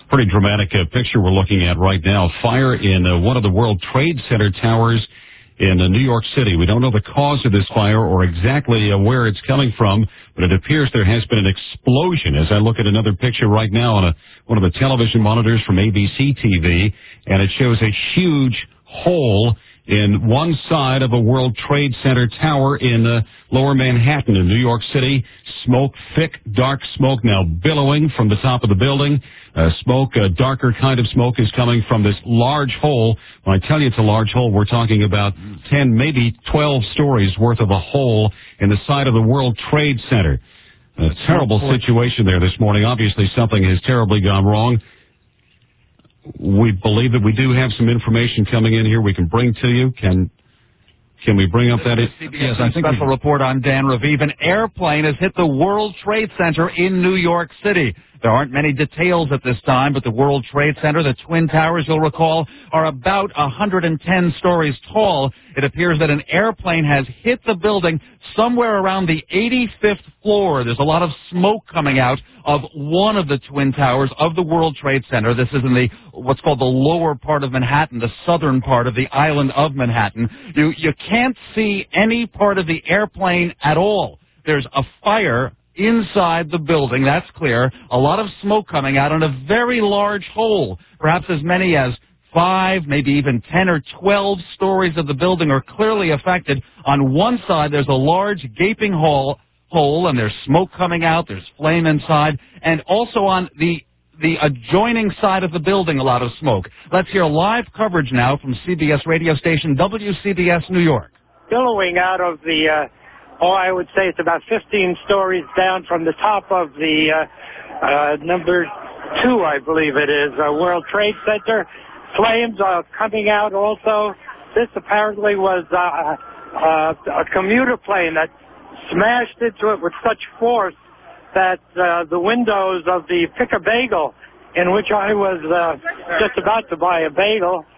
Pretty dramatic picture we're looking at right now. Fire in one of the World Trade Center towers in New York City. We don't know the cause of this fire or exactly where it's coming from, but it appears there has been an explosion. As I look at another picture right now on one of the television monitors from ABC TV, and it shows a huge hole in one side of a World Trade Center tower in lower Manhattan in New York City. Smoke, thick, dark smoke now billowing from the top of the building. Smoke, a darker kind of smoke is coming from this large hole. When I tell you it's a large hole, we're talking about 10, maybe 12 stories worth of a hole in the side of the World Trade Center. A terrible situation there this morning. Obviously something has terribly gone wrong. We believe that we do have some information coming in here we can bring to you. Can we bring up that? Yes, I think special report. I'm Dan Raviv. An airplane has hit the World Trade Center in New York City. There aren't many details at this time, but the World Trade Center, the Twin Towers, you'll recall, are about 110 stories tall. It appears that an airplane has hit the building somewhere around the 85th floor. There's a lot of smoke coming out of one of the Twin Towers of the World Trade Center. This is in what's called the lower part of Manhattan, the southern part of the island of Manhattan. You can't see any part of the airplane at all. There's a fire inside the building, that's clear. A lot of smoke coming out, and a very large hole. Perhaps as many as 5, maybe even 10 or 12 stories of the building are clearly affected. On one side, there's a large gaping hole, and there's smoke coming out, there's flame inside, and also on the adjoining side of the building, a lot of smoke. Let's hear live coverage now from CBS radio station WCBS New York. Billowing out of I would say it's about 15 stories down from the top of the number 2, I believe it is, World Trade Center. Flames are coming out also. This apparently was a commuter plane that smashed into it with such force that the windows of the Pick a Bagel, in which I was just about to buy a bagel,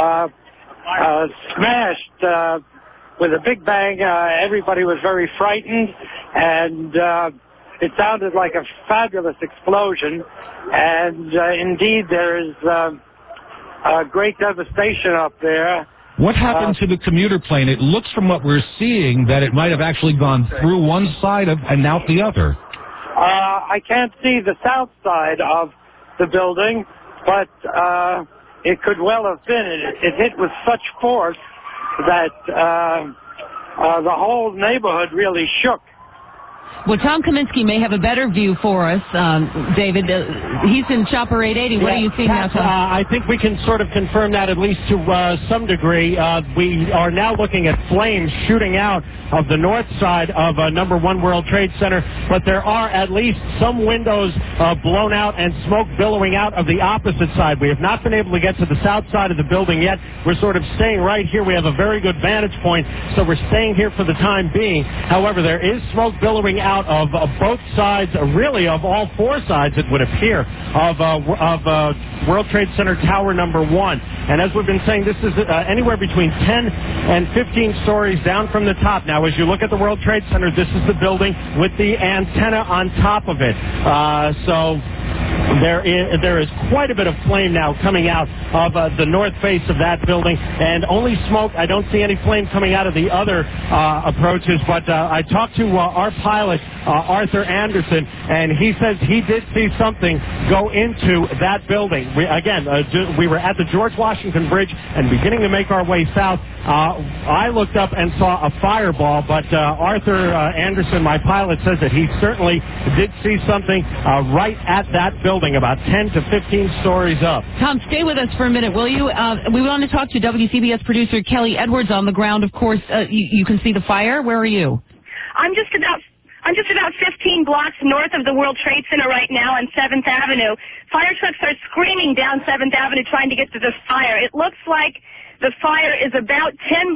smashed with a big bang. Everybody was very frightened, and it sounded like a fabulous explosion. And indeed, there is great devastation up there. What happened to the commuter plane? It looks from what we're seeing that it might have actually gone through one side and out the other. I can't see the south side of the building, but it could well have been. It hit with such force that the whole neighborhood really shook. Well, Tom Kaminsky may have a better view for us, David. He's in Chopper 880. What are you seeing now, Tom? I think we can sort of confirm that at least to some degree. We are now looking at flames shooting out of the north side of number 1 World Trade Center, but there are at least some windows blown out and smoke billowing out of the opposite side. We have not been able to get to the south side of the building yet. We're sort of staying right here. We have a very good vantage point, so we're staying here for the time being. However, there is smoke billowing out of both sides, really of all 4 sides, it would appear, of World Trade Center Tower number 1. And as we've been saying, this is anywhere between 10 and 15 stories down from the top. Now, as you look at the World Trade Center, this is the building with the antenna on top of it. So there is quite a bit of flame now coming out of the north face of that building, and only smoke. I don't see any flame coming out of the other approaches, but I talked to our pilot, Arthur Anderson, and he says he did see something go into that building. We were at the George Washington Bridge and beginning to make our way south. I looked up and saw a fireball, but Arthur Anderson, my pilot, says that he certainly did see something right at that building, about 10 to 15 stories up. Tom, stay with us for a minute, will you? We want to talk to WCBS producer Kelly Edwards on the ground. Of course, you can see the fire. Where are you? I'm just about 15 blocks north of the World Trade Center right now on 7th Avenue. Fire trucks are screaming down 7th Avenue trying to get to the fire. It looks like the fire is about 10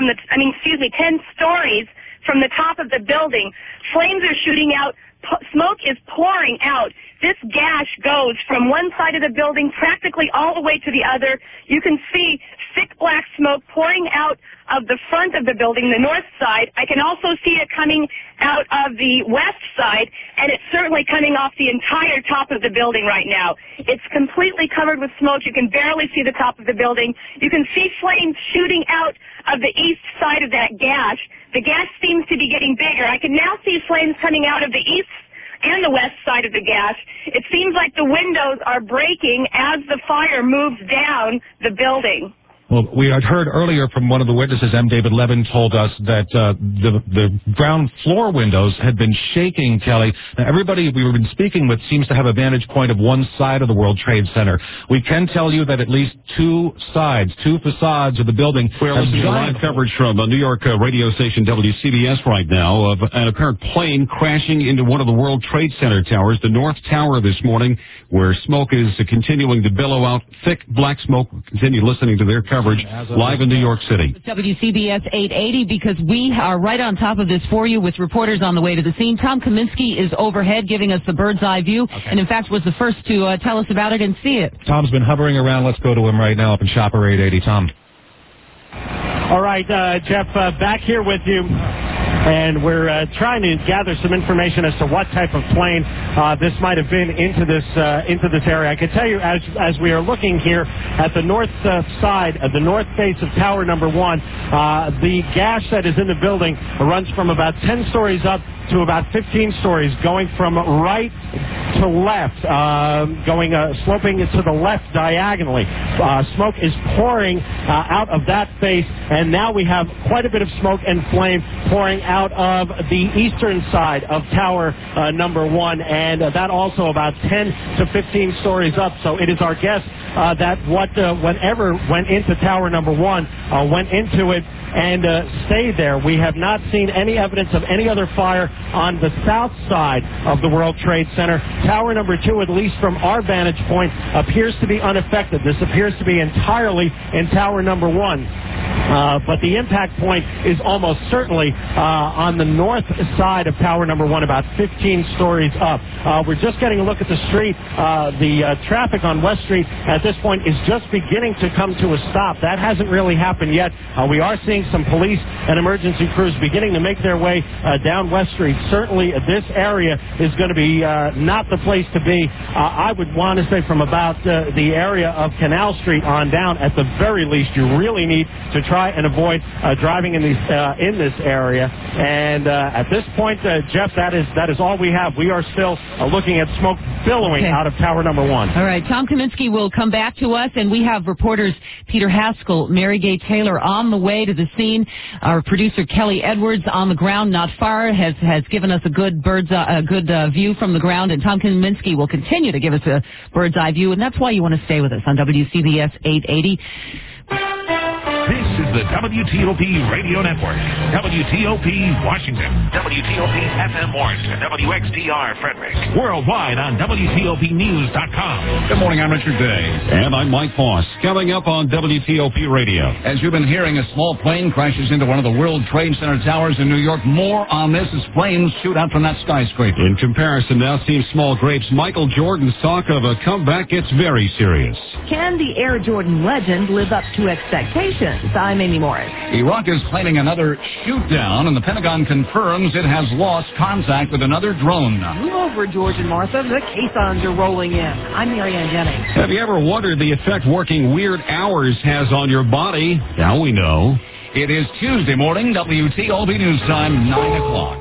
stories from the top of the building. Flames are shooting out. Smoke is pouring out. This gash goes from one side of the building practically all the way to the other. You can see thick black smoke pouring out of the front of the building, the north side. I can also see it coming out of the west side, and it's certainly coming off the entire top of the building right now. It's completely covered with smoke. You can barely see the top of the building. You can see flames shooting out of the east side of that gash. The gash seems to be getting bigger. I can now see flames coming out of the east and the west side of the gash. It seems like the windows are breaking as the fire moves down the building. Well, we had heard earlier from one of the witnesses, M. David Levin, told us that the ground floor windows had been shaking, Kelly. Now, everybody we've been speaking with seems to have a vantage point of one side of the World Trade Center. We can tell you that at least two facades of the building We're listening to live coverage from a New York radio station WCBS right now of an apparent plane crashing into one of the World Trade Center towers, the North Tower this morning, where smoke is continuing to billow out, thick black smoke. We'll continue listening to their coverage live in New York City. WCBS 880, because we are right on top of this for you with reporters on the way to the scene. Tom Kaminsky is overhead giving us the bird's eye view, and in fact was the first to tell us about it and see it. Tom's been hovering around. Let's go to him right now up in Shopper 880. Tom. All right, Jeff, back here with you. And we're trying to gather some information as to what type of plane this might have been into this area. I can tell you, as we are looking here at the north side of the north face of Tower Number 1, the gash that is in the building runs from about 10 stories up to about 15 stories, going from right to left, sloping to the left diagonally. Smoke is pouring out of that face, and now we have quite a bit of smoke and flame pouring out of the eastern side of Tower Number 1, and that also about 10 to 15 stories up. So it is our guess that whatever went into Tower Number 1 went into it and stayed there. We have not seen any evidence of any other fire on the south side of the World Trade Center. Tower Number 2, at least from our vantage point, appears to be unaffected. This appears to be entirely in Tower Number 1. But the impact point is almost certainly on the north side of Tower Number 1, about 15 stories up. We're just getting a look at the street. The traffic on West Street at this point is just beginning to come to a stop. That hasn't really happened yet. We are seeing some police and emergency crews beginning to make their way down West Street. Certainly this area is going to be not the place to be. I would want to say from about the area of Canal Street on down, at the very least, you really need to try and avoid driving in this area. And at this point, Jeff, that is all we have. We are still looking at smoke billowing out of Tower Number 1. All right, Tom Kaminsky will come back to us, and we have reporters Peter Haskell, Mary Gay Taylor on the way to the scene. Our producer Kelly Edwards on the ground, not far, has given us a good view from the ground, and Tom Kaminsky will continue to give us a bird's eye view, and that's why you want to stay with us on WCBS 880. This is the WTOP Radio Network. WTOP Washington. WTOP FM Warrenton. WXTR Frederick. Worldwide on WTOPnews.com. Good morning, I'm Richard Day. And I'm Mike Foss. Coming up on WTOP Radio. As you've been hearing, a small plane crashes into one of the World Trade Center towers in New York. More on this as flames shoot out from that skyscraper. In comparison, now seems small grapes. Michael Jordan's talk of a comeback gets very serious. Can the Air Jordan legend live up to expectations? I'm Amy Morris. Iraq is planning another shoot-down, and the Pentagon confirms it has lost contact with another drone. Move over, George and Martha. The caissons are rolling in. I'm Marianne Jennings. Have you ever wondered the effect working weird hours has on your body? Now we know. It is Tuesday morning, WTOP News Time, 9 o'clock.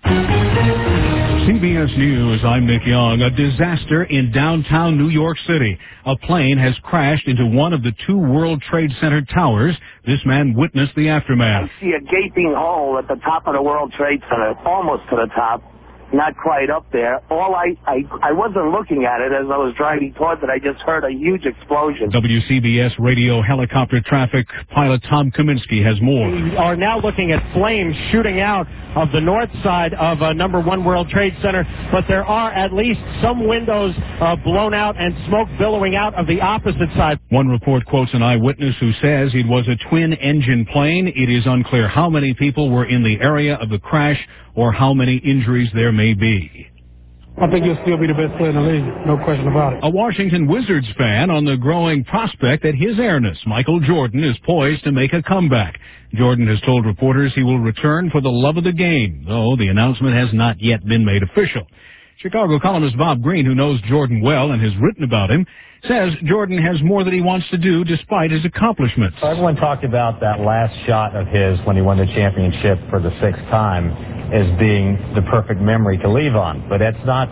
CBS News, I'm Nick Young. A disaster in downtown New York City. A plane has crashed into one of the two World Trade Center towers. This man witnessed the aftermath. I see a gaping hole at the top of the World Trade Center, almost to the top. Not quite up there. I wasn't looking at it as I was driving towards it. I just heard a huge explosion. WCBS radio helicopter traffic pilot Tom Kaminsky has more. We are now looking at flames shooting out of the north side of Number 1 World Trade Center, but there are at least some windows blown out and smoke billowing out of the opposite side. One report quotes an eyewitness who says it was a twin-engine plane. It is unclear how many people were in the area of the crash or how many injuries there may be. I think he'll still be the best player in the league, no question about it. A Washington Wizards fan on the growing prospect that his airness, Michael Jordan, is poised to make a comeback. Jordan has told reporters he will return for the love of the game, though the announcement has not yet been made official. Chicago columnist Bob Green, who knows Jordan well and has written about him, says Jordan has more that he wants to do despite his accomplishments. Everyone talked about that last shot of his when he won the championship for the 6th time as being the perfect memory to leave on. But that's not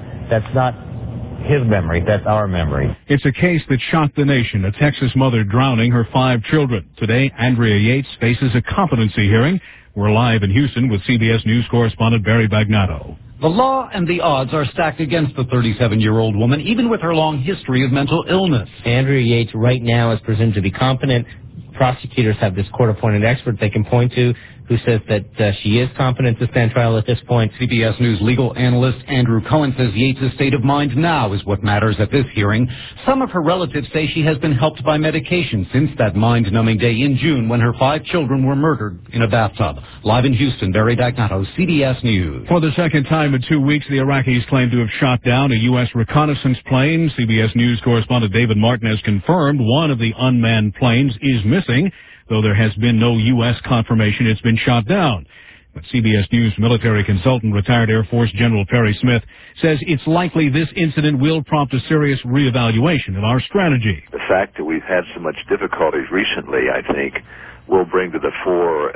his memory. That's our memory. It's a case that shocked the nation, a Texas mother drowning her 5 children. Today, Andrea Yates faces a competency hearing. We're live in Houston with CBS News correspondent Barry Bagnato. The law and the odds are stacked against the 37-year-old woman, even with her long history of mental illness. Andrea Yates right now is presumed to be competent. Prosecutors have this court-appointed expert they can point to who says that she is competent to stand trial at this point. CBS News legal analyst Andrew Cohen says Yates' state of mind now is what matters at this hearing. Some of her relatives say she has been helped by medication since that mind-numbing day in June when her 5 children were murdered in a bathtub. Live in Houston, Barry Bagnato, CBS News. For the second time in 2 weeks, the Iraqis claim to have shot down a U.S. reconnaissance plane. CBS News correspondent David Martin has confirmed one of the unmanned planes is missing, though there has been no U.S. confirmation it's been shot down. But CBS News military consultant, retired Air Force General Perry Smith, says it's likely this incident will prompt a serious reevaluation of our strategy. The fact that we've had so much difficulties recently, I think, will bring to the fore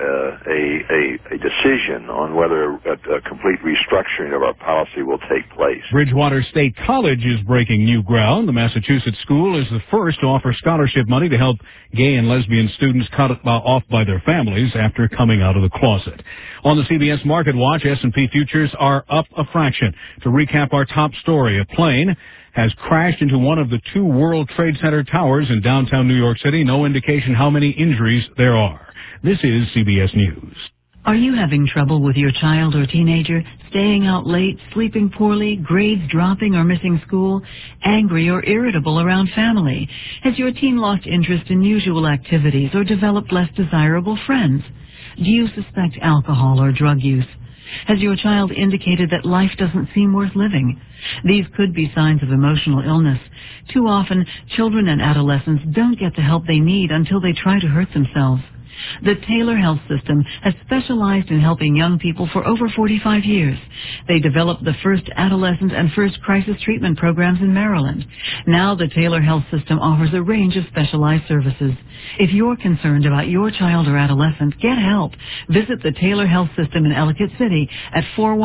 a decision on whether a complete restructuring of our policy will take place. Bridgewater State College is breaking new ground. The Massachusetts school is the first to offer scholarship money to help gay and lesbian students cut off by their families after coming out of the closet. On the CBS Market Watch, S&P futures are up a fraction. To recap our top story, a plane has crashed into one of the 2 World Trade Center towers in downtown New York City. No indication how many injuries there are. This is CBS News. Are you having trouble with your child or teenager? Staying out late, sleeping poorly, grades dropping or missing school? Angry or irritable around family? Has your teen lost interest in usual activities or developed less desirable friends? Do you suspect alcohol or drug use? Has your child indicated that life doesn't seem worth living? These could be signs of emotional illness. Too often, children and adolescents don't get the help they need until they try to hurt themselves. The Taylor Health System has specialized in helping young people for over 45 years. They developed the first adolescent and first crisis treatment programs in Maryland. Now the Taylor Health System offers a range of specialized services. If you're concerned about your child or adolescent, get help. Visit the Taylor Health System in Ellicott City at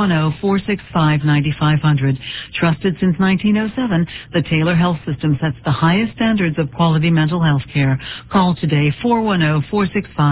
410-465-9500. Trusted since 1907, the Taylor Health System sets the highest standards of quality mental health care. Call today 410-465-9500.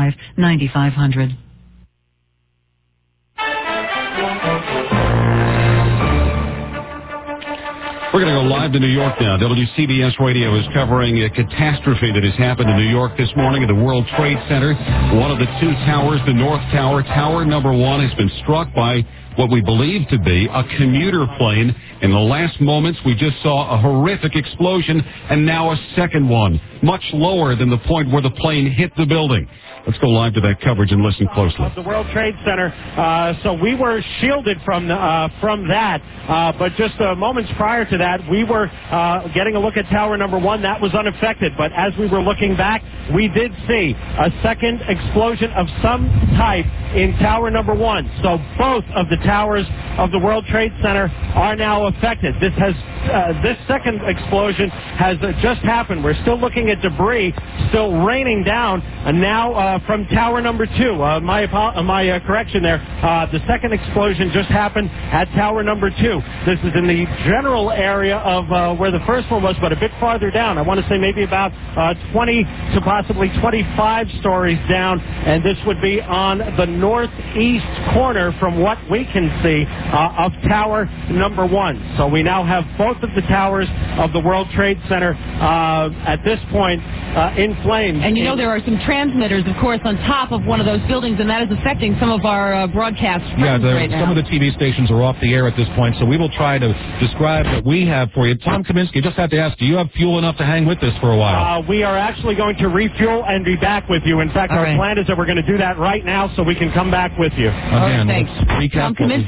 We're going to go live to New York now. WCBS Radio is covering a catastrophe that has happened in New York this morning at the World Trade Center. One of the 2 towers, the North Tower, Tower number 1, has been struck by what we believe to be a commuter plane. In the last moments, we just saw a horrific explosion, and now a second one, much lower than the point where the plane hit the building. Let's go live to that coverage and listen closely. The World Trade Center. So we were shielded from that, but just moments prior to that, we were getting a look at Tower number 1. That was unaffected, but as we were looking back, we did see a second explosion of some type in Tower number 1. So both of the towers of the World Trade Center are now affected. This second explosion has just happened. We're still looking at debris still raining down, and now from Tower number 2. My correction there. The second explosion just happened at Tower number 2. This is in the general area of where the first one was, but a bit farther down. I want to say maybe about 20 to possibly 25 stories down, and this would be on the northeast corner from what we can see of Tower number 1. So we now have both of the towers of the World Trade Center at this point in flames. And you know there are some transmitters, of course, on top of one of those buildings, and that is affecting some of our broadcast right now. Some of the TV stations are off the air at this point, so we will try to describe what we have for you. Tom Kaminsky, just have to ask, do you have fuel enough to hang with this for a while? We are actually going to refuel and be back with you. In fact, our plan is that we're going to do that right now so we can come back with you. Thanks. Tom Kaminsky, it's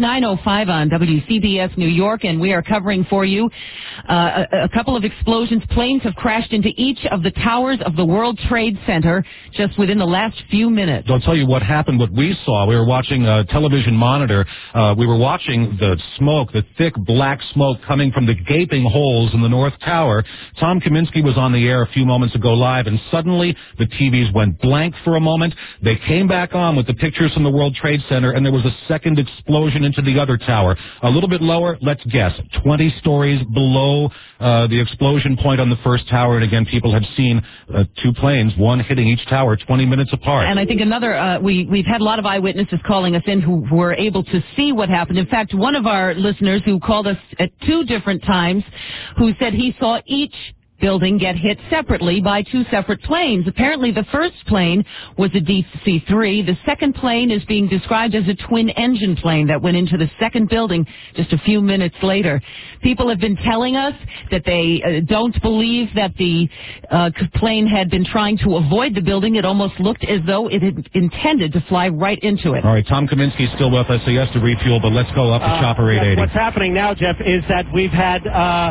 9:05 on WCBS New York, and we are covering for you a couple of explosions. Planes have crashed into each of the towers of the World Trade Center just within the last few minutes. I'll tell you what happened, what we saw. We were watching a television monitor. We were watching the smoke, the thick black smoke coming from the gaping holes in the North Tower. Tom Kaminsky was on the air a few moments ago live, and suddenly the TVs went blank for a moment. They came back on with the pictures from the World Trade Center, and there was a second explosion into the other tower. A little bit lower, let's guess, 20 stories below the explosion point on the first tower. And again, people have seen two planes, one hitting each tower 20 minutes apart. And I think another, we've had a lot of eyewitnesses calling us in who were able to see what happened. In fact, one of our listeners who called us at 2 different times, who said he saw each building get hit separately by 2 separate planes. Apparently the first plane was a DC-3. The second plane is being described as a twin-engine plane that went into the second building just a few minutes later. People have been telling us that they don't believe that the plane had been trying to avoid the building. It almost looked as though it had intended to fly right into it. All right, Tom Kaminsky's still with us, so he has to refuel, but let's go up to Chopper 880. What's happening now, Jeff, is that we've had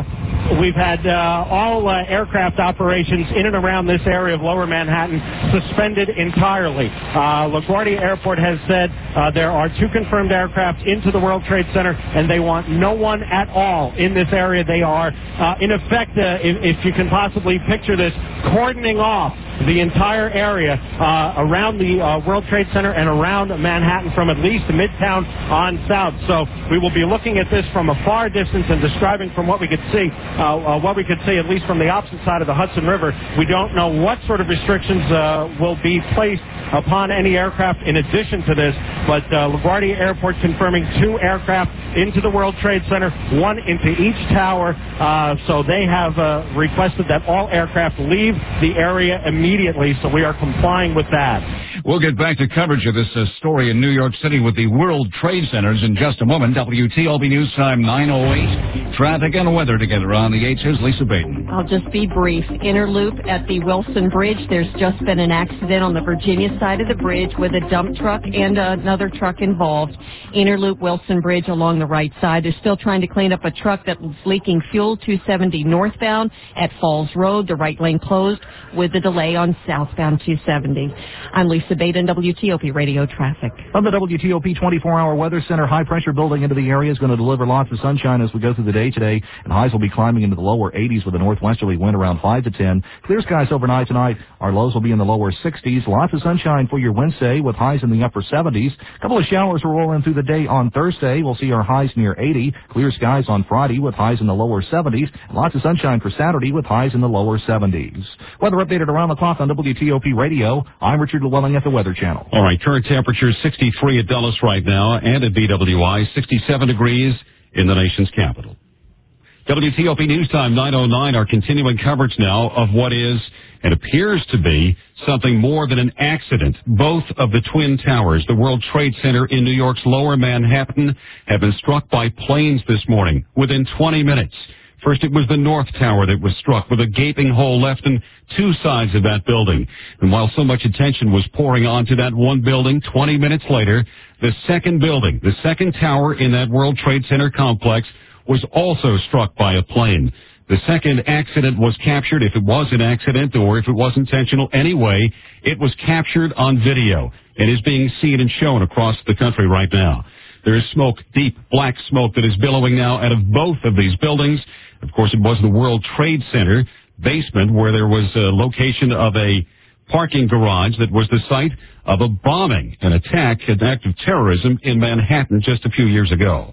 all aircraft operations in and around this area of Lower Manhattan suspended entirely. LaGuardia Airport has said there are 2 confirmed aircraft into the World Trade Center, and they want no one at all in this area. They are, in effect, if you can possibly picture this, cordoning off the entire area around the World Trade Center and around Manhattan from at least Midtown on south. So we will be looking at this from a far distance and describing from what we could see, at least from the opposite side of the Hudson River. We don't know what sort of restrictions will be placed upon any aircraft in addition to this, but LaGuardia Airport confirming 2 aircraft into the World Trade Center, 1 into each tower. So they have requested that all aircraft leave the area immediately, so we are complying with that. We'll get back to coverage of this story in New York City with the World Trade Centers in just a moment. WTOP News Time 9:08. Traffic and weather together on the 8s. Here's Lisa Baden. I'll just be brief. Inner loop at the Wilson Bridge. There's just been an accident on the Virginia side of the bridge with a dump truck and another truck involved. Inner loop Wilson Bridge along the right side. They're still trying to clean up a truck that was leaking fuel 270 northbound at Falls Road. The right lane closed with a delay on southbound 270. I'm Lisa Baden, WTOP Radio Traffic. From the WTOP 24-hour Weather Center, high pressure building into the area is going to deliver lots of sunshine as we go through the day today, and highs will be climbing into the lower 80s with a northwesterly wind around 5 to 10. Clear skies overnight tonight. Our lows will be in the lower 60s. Lots of sunshine for your Wednesday with highs in the upper 70s. A couple of showers will roll in through the day on Thursday. We'll see our highs near 80. Clear skies on Friday with highs in the lower 70s. Lots of sunshine for Saturday with highs in the lower 70s. Weather updated around the clock on WTOP Radio. I'm Richard Llewellyn at the Weather Channel. All right, current temperature 63 at Dulles right now and at BWI, 67 degrees in the nation's capital. WTOP News Time 9:09, our continuing coverage now of what is and appears to be something more than an accident. Both of the Twin Towers, the World Trade Center in New York's Lower Manhattan, have been struck by planes this morning within 20 minutes. First, it was the North Tower that was struck with a gaping hole left in 2 sides of that building. And while so much attention was pouring onto that one building, 20 minutes later, the second building, the second tower in that World Trade Center complex, was also struck by a plane. The second accident was captured, if it was an accident or if it was intentional anyway, it was captured on video and is being seen and shown across the country right now. There is smoke, deep black smoke that is billowing now out of both of these buildings. Of course, it was the World Trade Center basement where there was a location of a parking garage that was the site of a bombing, an attack, an act of terrorism in Manhattan just a few years ago.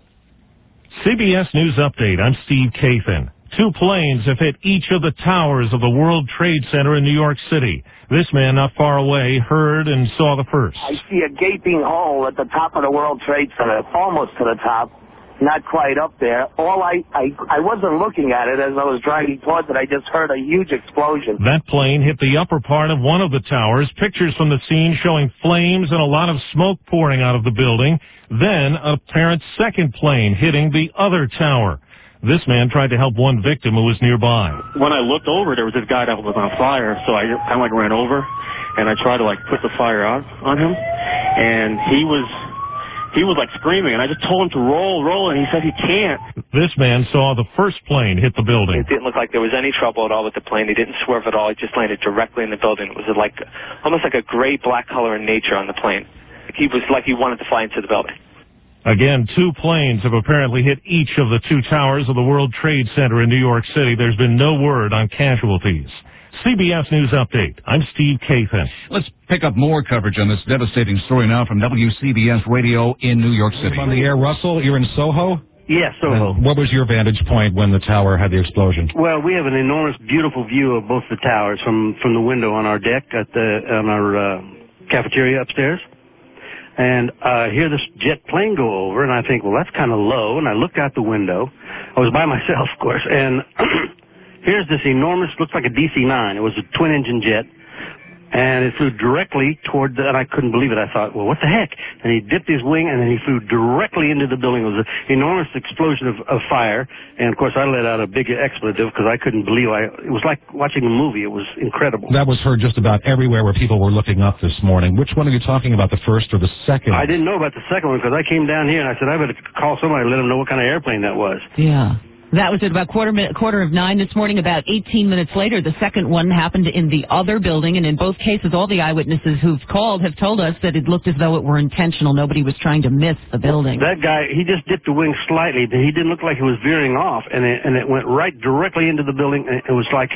CBS News Update. I'm Steve Kathan. 2 planes have hit each of the towers of the World Trade Center in New York City. This man not far away heard and saw the first. I see a gaping hole at the top of the World Trade Center, almost to the top, not quite up there. I wasn't looking at it as I was driving towards it. I just heard a huge explosion. That plane hit the upper part of one of the towers. Pictures from the scene showing flames and a lot of smoke pouring out of the building. Then a apparent second plane hitting the other tower. This man tried to help one victim who was nearby. When I looked over, there was this guy that was on fire, so I kind of ran over, and I tried to put the fire out on him, and he he was like screaming, and I just told him to roll, and he said he can't. This man saw the first plane hit the building. It didn't look like there was any trouble at all with the plane. He didn't swerve at all. It just landed directly in the building. It was like almost like a gray-black color in nature on the plane. He was like he wanted to fly into the building. Again, 2 planes have apparently hit each of the 2 towers of the World Trade Center in New York City. There's been no word on casualties. CBS News Update. I'm Steve Kathan. Let's pick up more coverage on this devastating story now from WCBS Radio in New York City. On the air, Russell, you're in Soho? Yes, Soho. What was your vantage point when the tower had the explosion? Well, we have an enormous, beautiful view of both the towers from the window on our deck on our cafeteria upstairs. And I hear this jet plane go over, and I think, well, that's kind of low. And I looked out the window. I was by myself, of course. And here's this enormous, looks like a DC-9. It was a twin-engine jet. And it flew directly toward and I couldn't believe it. I thought, well, what the heck? And he dipped his wing, and then he flew directly into the building. It was an enormous explosion of fire. And, of course, I let out a big expletive because I couldn't believe it was like watching a movie. It was incredible. That was heard just about everywhere where people were looking up this morning. Which one are you talking about, the first or the second? I didn't know about the second one because I came down here, and I said, I better call somebody and let them know what kind of airplane that was. Yeah. That was at about quarter of 9 this morning. About 18 minutes later, the second one happened in the other building, and in both cases, all the eyewitnesses who've called have told us that it looked as though it were intentional. Nobody was trying to miss the building. That guy, he just dipped the wing slightly. He didn't look like he was veering off, and it went right directly into the building, and it was like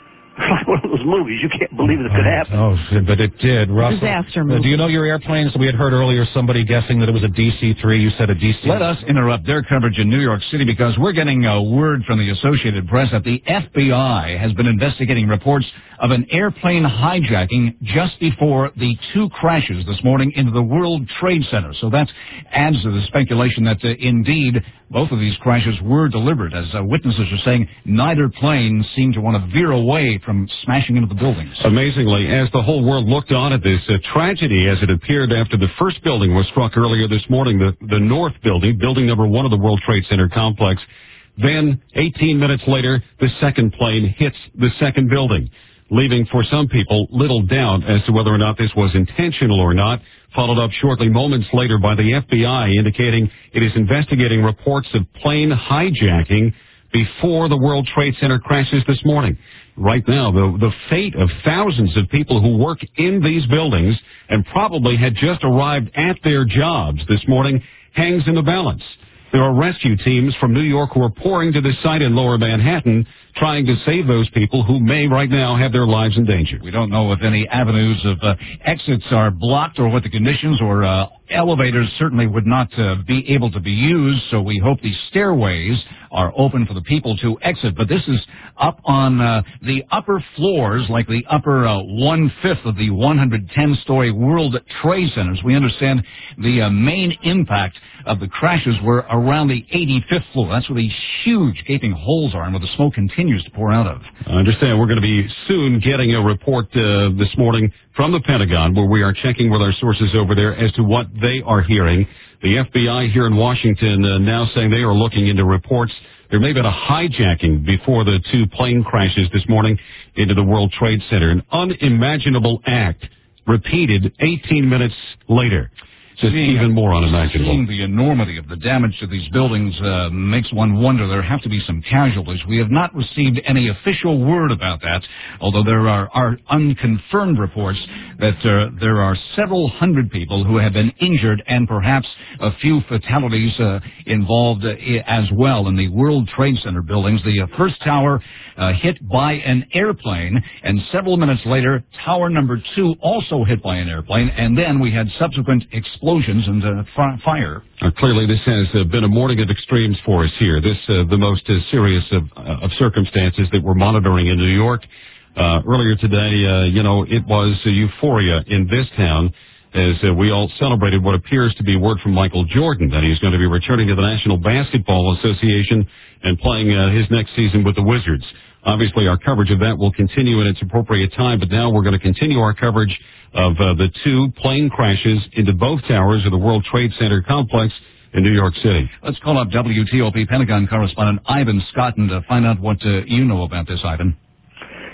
one of those movies. You can't believe it could happen. Oh, but it did. Russell, disaster movie. Do you know your airplanes? We had heard earlier somebody guessing that it was a DC-3. You said a DC. Let us interrupt their coverage in New York City because we're getting a word from the Associated Press that the FBI has been investigating reports of an airplane hijacking just before the 2 crashes this morning into the World Trade Center. So that adds to the speculation that indeed both of these crashes were deliberate. As witnesses are saying, neither plane seemed to want to veer away from smashing into the buildings. Amazingly, as the whole world looked on at this tragedy as it appeared after the first building was struck earlier this morning, the North Building, building number 1 of the World Trade Center complex, then 18 minutes later, the second plane hits the second building, leaving for some people little doubt as to whether or not this was intentional or not, followed up shortly moments later by the FBI indicating it is investigating reports of plane hijacking before the World Trade Center crashes this morning. Right now, the fate of thousands of people who work in these buildings and probably had just arrived at their jobs this morning hangs in the balance. There are rescue teams from New York who are pouring to the site in Lower Manhattan trying to save those people who may right now have their lives in danger. We don't know if any avenues of exits are blocked or what the conditions or elevators certainly would not be able to be used, so we hope the stairways are open for the people to exit. But this is up on the upper floors, like the upper 1/5 of the 110-story World Trade Centers. We understand the main impact of the crashes were around the 85th floor. That's where these huge gaping holes are and where the smoke continues to pour out of. I understand we're going to be soon getting a report this morning from the Pentagon where we are checking with our sources over there as to what they are hearing. The FBI here in Washington now saying they are looking into reports. There may have been a hijacking before the 2 plane crashes this morning into the World Trade Center. An unimaginable act repeated 18 minutes later. Just even more unimaginable. Seeing the enormity of the damage to these buildings makes one wonder there have to be some casualties. We have not received any official word about that, although there are unconfirmed reports that there are several hundred people who have been injured and perhaps a few fatalities involved as well in the World Trade Center buildings. The first tower hit by an airplane, and several minutes later, tower number 2 also hit by an airplane, and then we had subsequent explosions and fire. Clearly, this has been a morning of extremes for us here. This the most serious of circumstances that we're monitoring in New York. Earlier today, it was euphoria in this town as we all celebrated what appears to be word from Michael Jordan that he's going to be returning to the National Basketball Association and playing his next season with the Wizards. Obviously, our coverage of that will continue in its appropriate time, but now we're going to continue our coverage of the 2 plane crashes into both towers of the World Trade Center complex in New York City. Let's call up WTOP Pentagon correspondent Ivan Scotton to find out what you know about this, Ivan.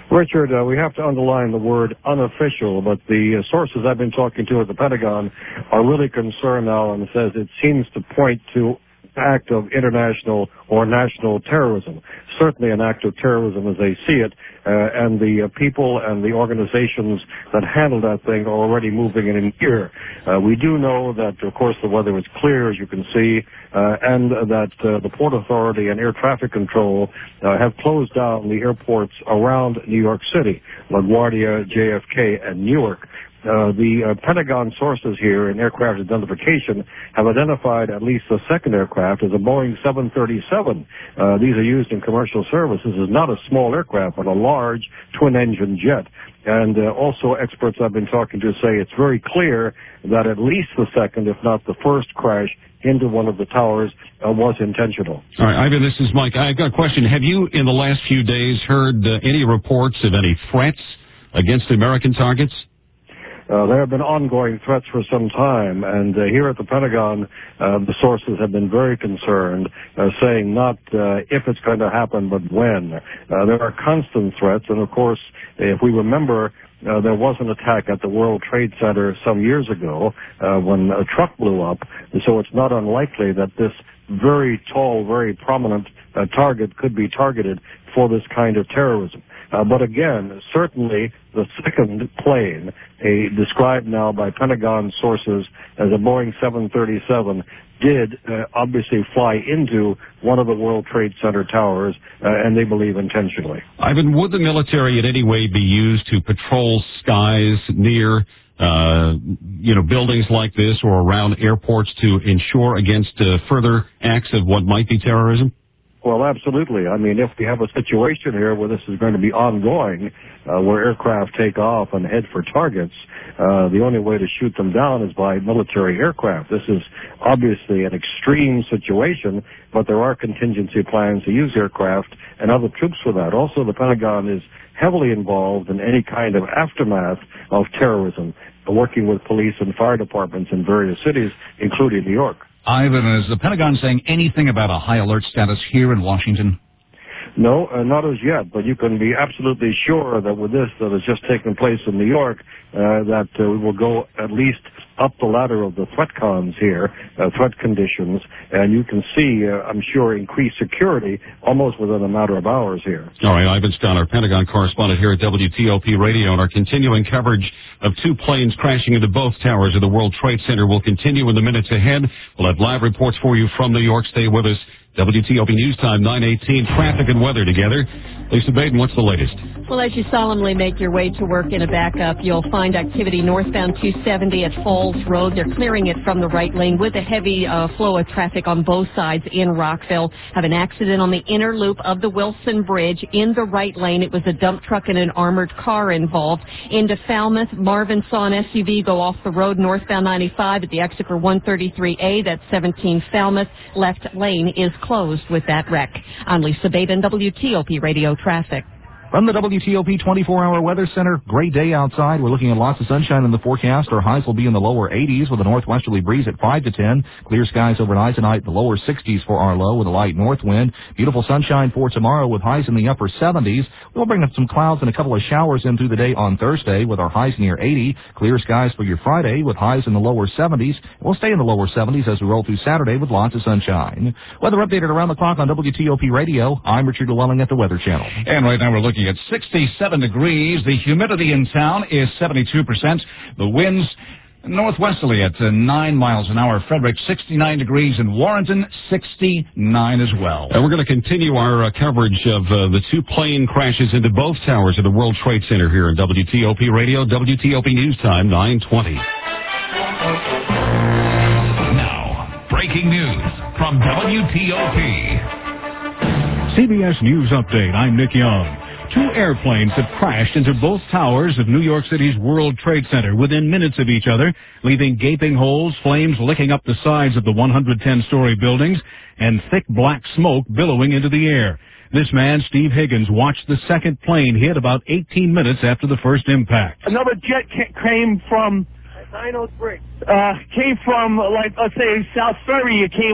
Richard, we have to underline the word unofficial, but the sources I've been talking to at the Pentagon are really concerned now and says it seems to point to act of international or national terrorism. Certainly an act of terrorism as they see it, and the people and the organizations that handle that thing are already moving in here. We do know that, of course, the weather is clear, as you can see, and that the Port Authority and Air Traffic Control have closed down the airports around New York City, LaGuardia, JFK, and Newark. The Pentagon sources here in aircraft identification have identified at least the second aircraft as a Boeing 737. These are used in commercial service. This is not a small aircraft, but a large twin-engine jet. And also experts I've been talking to say it's very clear that at least the second, if not the first crash into one of the towers was intentional. All right, Ivan, this is Mike. I've got a question. Have you, in the last few days, heard any reports of any threats against American targets? There have been ongoing threats for some time, and here at the Pentagon, the sources have been very concerned, saying not if it's going to happen, but when. There are constant threats, and of course, if we remember, there was an attack at the World Trade Center some years ago when a truck blew up, so it's not unlikely that this very tall, very prominent target could be targeted for this kind of terrorism. But again, certainly the second plane, described now by Pentagon sources as a Boeing 737, did obviously fly into one of the World Trade Center towers, and they believe intentionally. Ivan, would the military in any way be used to patrol skies near buildings like this or around airports to ensure against further acts of what might be terrorism? Well, absolutely. I mean, if we have a situation here where this is going to be ongoing, where aircraft take off and head for targets, the only way to shoot them down is by military aircraft. This is obviously an extreme situation, but there are contingency plans to use aircraft and other troops for that. Also, the Pentagon is heavily involved in any kind of aftermath of terrorism, working with police and fire departments in various cities, including New York. Ivan, is the Pentagon saying anything about a high alert status here in Washington? No, not as yet, but you can be absolutely sure that with this that has just taken place in New York, that we will go at least up the ladder of the threat cons here, threat conditions, and you can see, I'm sure, increased security almost within a matter of hours here. All right, Ivan Scott, our Pentagon correspondent here at WTOP Radio, and our continuing coverage of two planes crashing into both towers of the World Trade Center will continue in the minutes ahead. We'll have live reports for you from New York. Stay with us. WTOP News Time, 9:18, traffic and weather together. Lisa Baden, what's the latest? Well, as you solemnly make your way to work in a backup, you'll find activity northbound 270 at Falls Road. They're clearing it from the right lane with a heavy flow of traffic on both sides in Rockville. Have an accident on the inner loop of the Wilson Bridge in the right lane. It was a dump truck and an armored car involved. Into Falmouth, Marvin saw an SUV go off the road northbound 95 at the exit for 133A. That's 17 Falmouth. Left lane is closed with that wreck. I'm Lisa Baden, WTOP Radio Traffic. From the WTOP 24-hour weather center, great day outside. We're looking at lots of sunshine in the forecast. Our highs will be in the lower 80s with a northwesterly breeze at 5 to 10. Clear skies overnight tonight, the lower 60s for our low with a light north wind. Beautiful sunshine for tomorrow with highs in the upper 70s. We'll bring up some clouds and a couple of showers in through the day on Thursday with our highs near 80. Clear skies for your Friday with highs in the lower 70s. We'll stay in the lower 70s as we roll through Saturday with lots of sunshine. Weather updated around the clock on WTOP Radio. I'm Richard Llewellyn at the Weather Channel. And right now we're looking at 67 degrees. The humidity in town is 72%. The winds northwesterly at 9 miles an hour. Frederick, 69 degrees. In Warrenton, 69 as well. And we're going to continue our coverage of the two plane crashes into both towers of the World Trade Center here in WTOP Radio. WTOP News Time, 9:20. Now, breaking news from WTOP. CBS News Update. I'm Nick Young. Two airplanes have crashed into both towers of New York City's World Trade Center within minutes of each other, leaving gaping holes, flames licking up the sides of the 110-story buildings, and thick black smoke billowing into the air. This man, Steve Higgins, watched the second plane hit about 18 minutes after the first impact. Another jet came from... came from, let's say, South Ferry. It came up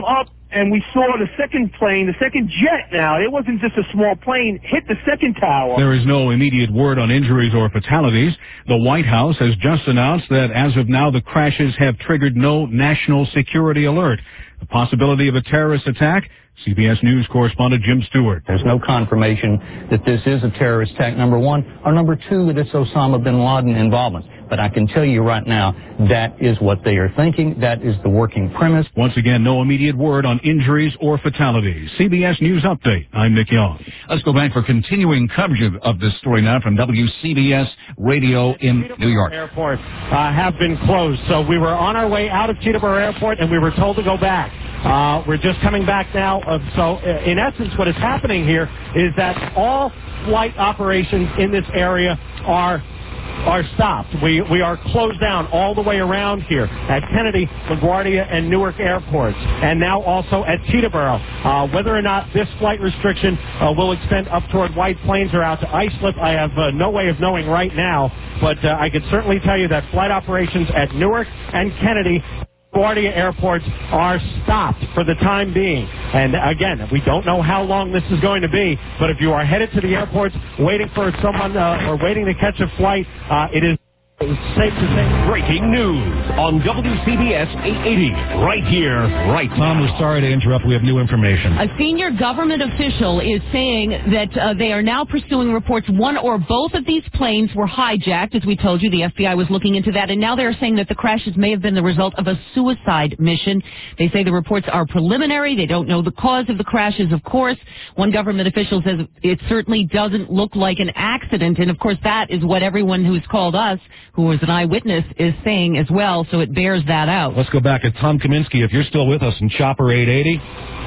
and we saw the second plane, the second jet now. It wasn't just a small plane, hit the second tower. There is no immediate word on injuries or fatalities. The White House has just announced that as of now, the crashes have triggered no national security alert. The possibility of a terrorist attack? CBS News correspondent Jim Stewart. There's no confirmation that this is a terrorist attack, number one, or number two, that it's Osama bin Laden involvement. But I can tell you right now, that is what they are thinking. That is the working premise. Once again, no immediate word on injuries or fatalities. CBS News Update. I'm Nick Young. Let's go back for continuing coverage of this story now from WCBS Radio in New York. Airport have been closed. So we were on our way out of Teterboro Airport, and we were told to go back. We're just coming back now. So in essence, what is happening here is that all flight operations in this area are stopped. We are closed down all the way around here at Kennedy, LaGuardia, and Newark airports, and now also at Teterboro. Whether or not this flight restriction will extend up toward White Plains or out to Islip, I have no way of knowing right now, but I can certainly tell you that flight operations at Newark and Kennedy LaGuardia airports are stopped for the time being. And again, we don't know how long this is going to be, but if you are headed to the airports waiting for someone or waiting to catch a flight, it is safe to say. Breaking news on WCBS 880. Right here, right now. Tom, we're sorry to interrupt. We have new information. A senior government official is saying that they are now pursuing reports one or both of these planes were hijacked. As we told you, the FBI was looking into that, and now they're saying that the crashes may have been the result of a suicide mission. They say the reports are preliminary. They don't know the cause of the crashes, of course. One government official says it certainly doesn't look like an accident, and of course that is what everyone who's called us, who was an eyewitness, is saying as well, so it bears that out. Let's go back to Tom Kaminsky, if you're still with us, in Chopper 880.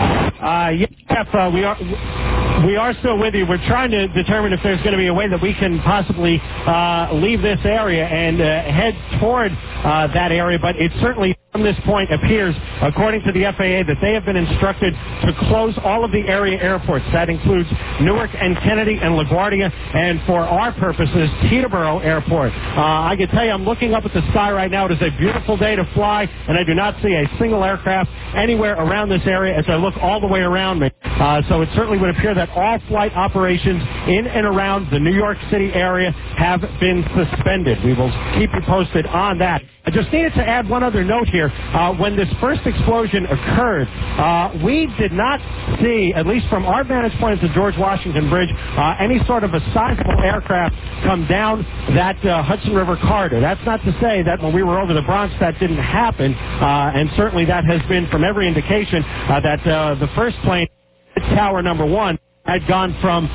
We are still with you. We're trying to determine if there's going to be a way that we can possibly leave this area and head toward that area, but it certainly from this point appears, according to the FAA, that they have been instructed to close all of the area airports. That includes Newark and Kennedy and LaGuardia, and for our purposes, Teterboro Airport. I can tell you, I'm looking up at the sky right now. It is a beautiful day to fly, and I do not see a single aircraft anywhere around this area as I look all the way around me. So it certainly would appear that all flight operations in and around the New York City area have been suspended. We will keep you posted on that. I just needed to add one other note here. When this first explosion occurred, we did not see, at least from our vantage point at the George Washington Bridge, any sort of a sizable aircraft come down that Hudson River corridor. That's not to say that when we were over the Bronx that didn't happen, and certainly that has been from every indication that the first plane, Tower number 1, had gone from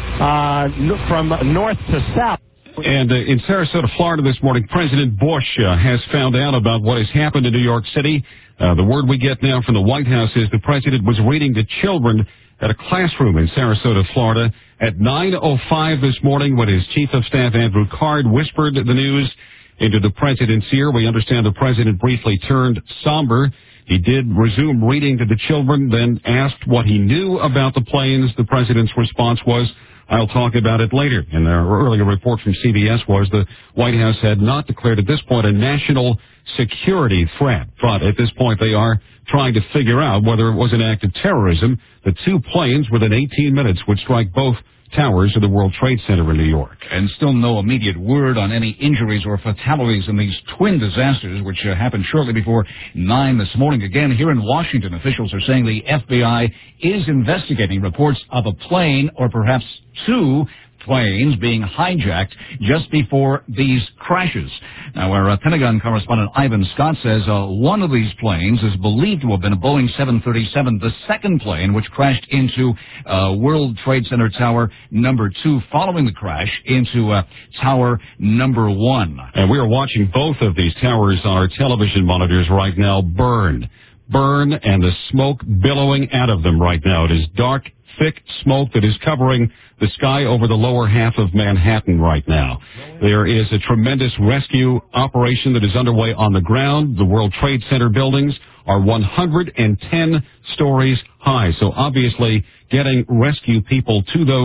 north to south. And in Sarasota, Florida this morning, President Bush has found out about what has happened in New York City. The word we get now from the White House is the president was reading to children at a classroom in Sarasota, Florida at 9:05 this morning when his chief of staff, Andrew Card, whispered the news into the president's ear. We understand the president briefly turned somber. He did resume reading to the children, then asked what he knew about the planes. The president's response was, "I'll talk about it later." And our earlier report from CBS was the White House had not declared at this point a national security threat. But at this point, they are trying to figure out whether it was an act of terrorism. The two planes within 18 minutes would strike both towers of the World Trade Center in New York. And still no immediate word on any injuries or fatalities in these twin disasters, which happened shortly before 9 this morning. Again, here in Washington, officials are saying the FBI is investigating reports of a plane or perhaps two planes being hijacked just before these crashes. Now, our Pentagon correspondent Ivan Scott says one of these planes is believed to have been a Boeing 737, the second plane, which crashed into World Trade Center Tower number 2, following the crash into Tower number 1. And we are watching both of these towers on our television monitors right now burn, and the smoke billowing out of them right now. It is dark, thick smoke that is covering the sky over the lower half of Manhattan right now. There is a tremendous rescue operation that is underway on the ground. The World Trade Center buildings are 110 stories high. So obviously getting rescue people to those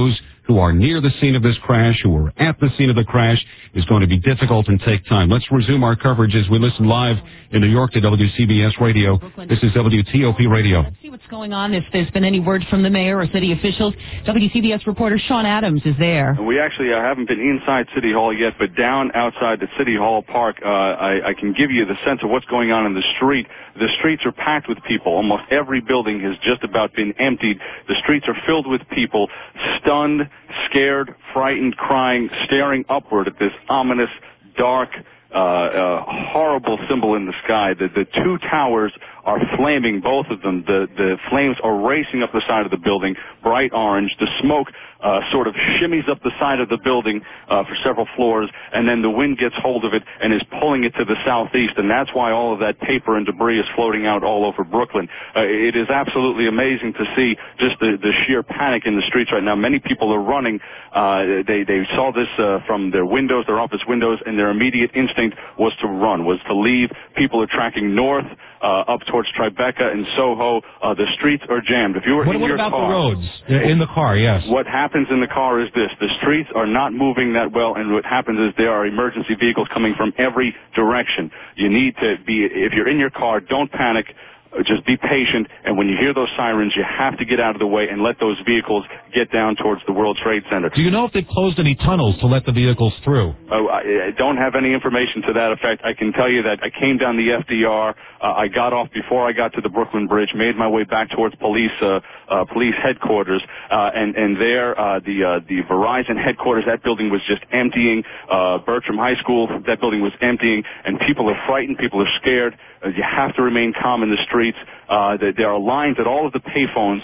who are near the scene of this crash, who were at the scene of the crash, is going to be difficult and take time. Let's resume our coverage as we listen live in New York to WCBS Radio. This is WTOP Radio. Let's see what's going on, if there's been any word from the mayor or city officials. WCBS reporter Sean Adams is there. We actually haven't been inside City Hall yet, but down outside the City Hall Park, I can give you the sense of what's going on in the street. The streets are packed with people. Almost every building has just about been emptied. The streets are filled with people, stunned, scared, frightened, crying, staring upward at this ominous, dark, horrible symbol in the sky. The two towers are flaming, both of them. The flames are racing up the side of the building, bright orange. The smoke sort of shimmies up the side of the building for several floors, and then the wind gets hold of it and is pulling it to the southeast, and that's why all of that paper and debris is floating out all over Brooklyn. It is absolutely amazing to see just the sheer panic in the streets right now. Many people are running. They saw this from their windows, their office windows, and their immediate instinct was to run, was to leave. People are tracking north, up towards Tribeca and Soho. The streets are jammed. If you were in your car... What about the roads? In the car, yes. What happens in the car is this. The streets are not moving that well, and what happens is there are emergency vehicles coming from every direction. You need to be... If you're in your car, don't panic. Just be patient, and when you hear those sirens, you have to get out of the way and let those vehicles get down towards the World Trade Center. Do you know if they've closed any tunnels to let the vehicles through? I don't have any information to that effect. I can tell you that I came down the FDR. I got off before I got to the Brooklyn Bridge, made my way back towards police headquarters, and there the Verizon headquarters, that building was just emptying. Bertram High School, that building was emptying, and people are frightened, people are scared. You have to remain calm in the streets. There are lines at all of the payphones,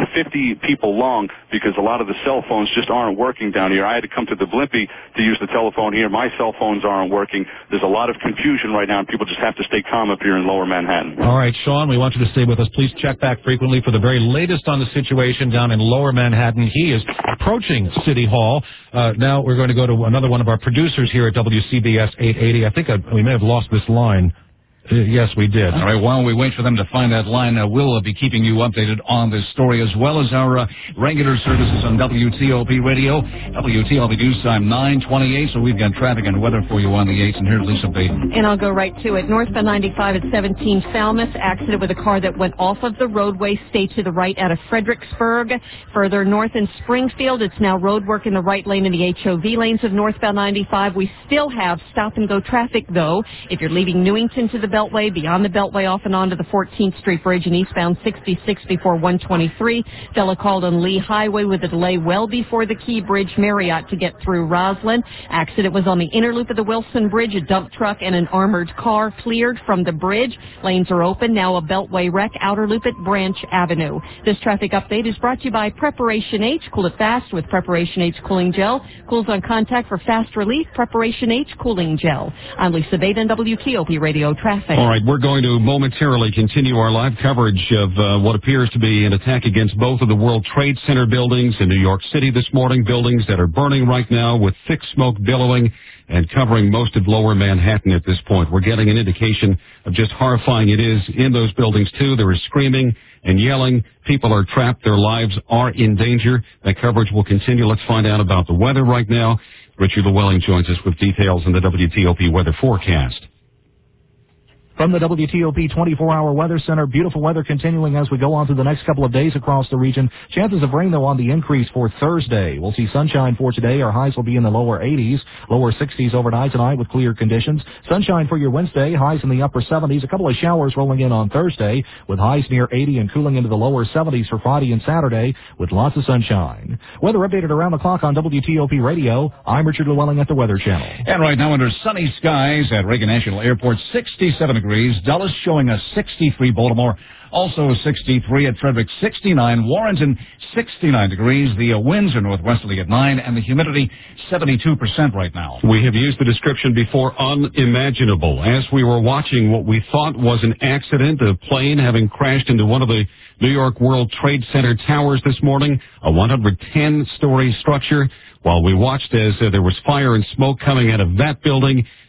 50 people long, because a lot of the cell phones just aren't working down here. I had to come to the Blimpie to use the telephone here. My cell phones aren't working. There's a lot of confusion right now, and people just have to stay calm up here in Lower Manhattan. All right, Sean, we want you to stay with us. Please check back frequently for the very latest on the situation down in Lower Manhattan. He is approaching City Hall. Now we're going to go to another one of our producers here at WCBS 880. I think we may have lost this line. Yes, we did. All right, while we wait for them to find that line, we'll be keeping you updated on this story, as well as our regular services on WTOP Radio. WTOP News Time 9:28, so we've got traffic and weather for you on the 8th, and here's Lisa Baden. And I'll go right to it. Northbound 95 at 17 Falmouth, accident with a car that went off of the roadway. Stay to the right out of Fredericksburg. Further north in Springfield, it's now road work in the right lane in the HOV lanes of northbound 95. We still have stop-and-go traffic, though. If you're leaving Newington to the Beltway, beyond the Beltway, off and onto the 14th Street Bridge, and eastbound 66 before 123. Fella called on Lee Highway with a delay well before the Key Bridge Marriott to get through Roslyn. Accident was on the inner loop of the Wilson Bridge. A dump truck and an armored car cleared from the bridge. Lanes are open. Now a Beltway wreck, outer loop at Branch Avenue. This traffic update is brought to you by Preparation H. Cool it fast with Preparation H Cooling Gel. Cools on contact for fast relief. Preparation H Cooling Gel. I'm Lisa Baden, WTOP Radio Traffic. All right, we're going to momentarily continue our live coverage of what appears to be an attack against both of the World Trade Center buildings in New York City this morning, buildings that are burning right now with thick smoke billowing and covering most of Lower Manhattan at this point. We're getting an indication of just horrifying it is in those buildings, too. There is screaming and yelling. People are trapped. Their lives are in danger. That coverage will continue. Let's find out about the weather right now. Richard Llewellyn joins us with details in the WTOP weather forecast. From the WTOP 24-hour weather center, beautiful weather continuing as we go on through the next couple of days across the region. Chances of rain, though, on the increase for Thursday. We'll see sunshine for today. Our highs will be in the lower 80s, lower 60s overnight tonight with clear conditions. Sunshine for your Wednesday, highs in the upper 70s. A couple of showers rolling in on Thursday with highs near 80 and cooling into the lower 70s for Friday and Saturday with lots of sunshine. Weather updated around the clock on WTOP Radio. I'm Richard Llewellyn at the Weather Channel. And right now under sunny skies at Reagan National Airport, 67 degrees. Dulles showing a 63. Baltimore also 63. At Frederick 69. Warrenton 69 degrees. The winds are northwesterly at 9, and the humidity 72% right now. We have used the description before, unimaginable. As we were watching what we thought was an accident, a plane having crashed into one of the New York World Trade Center towers this morning, a 110-story structure. While we watched as there was fire and smoke coming out of that building,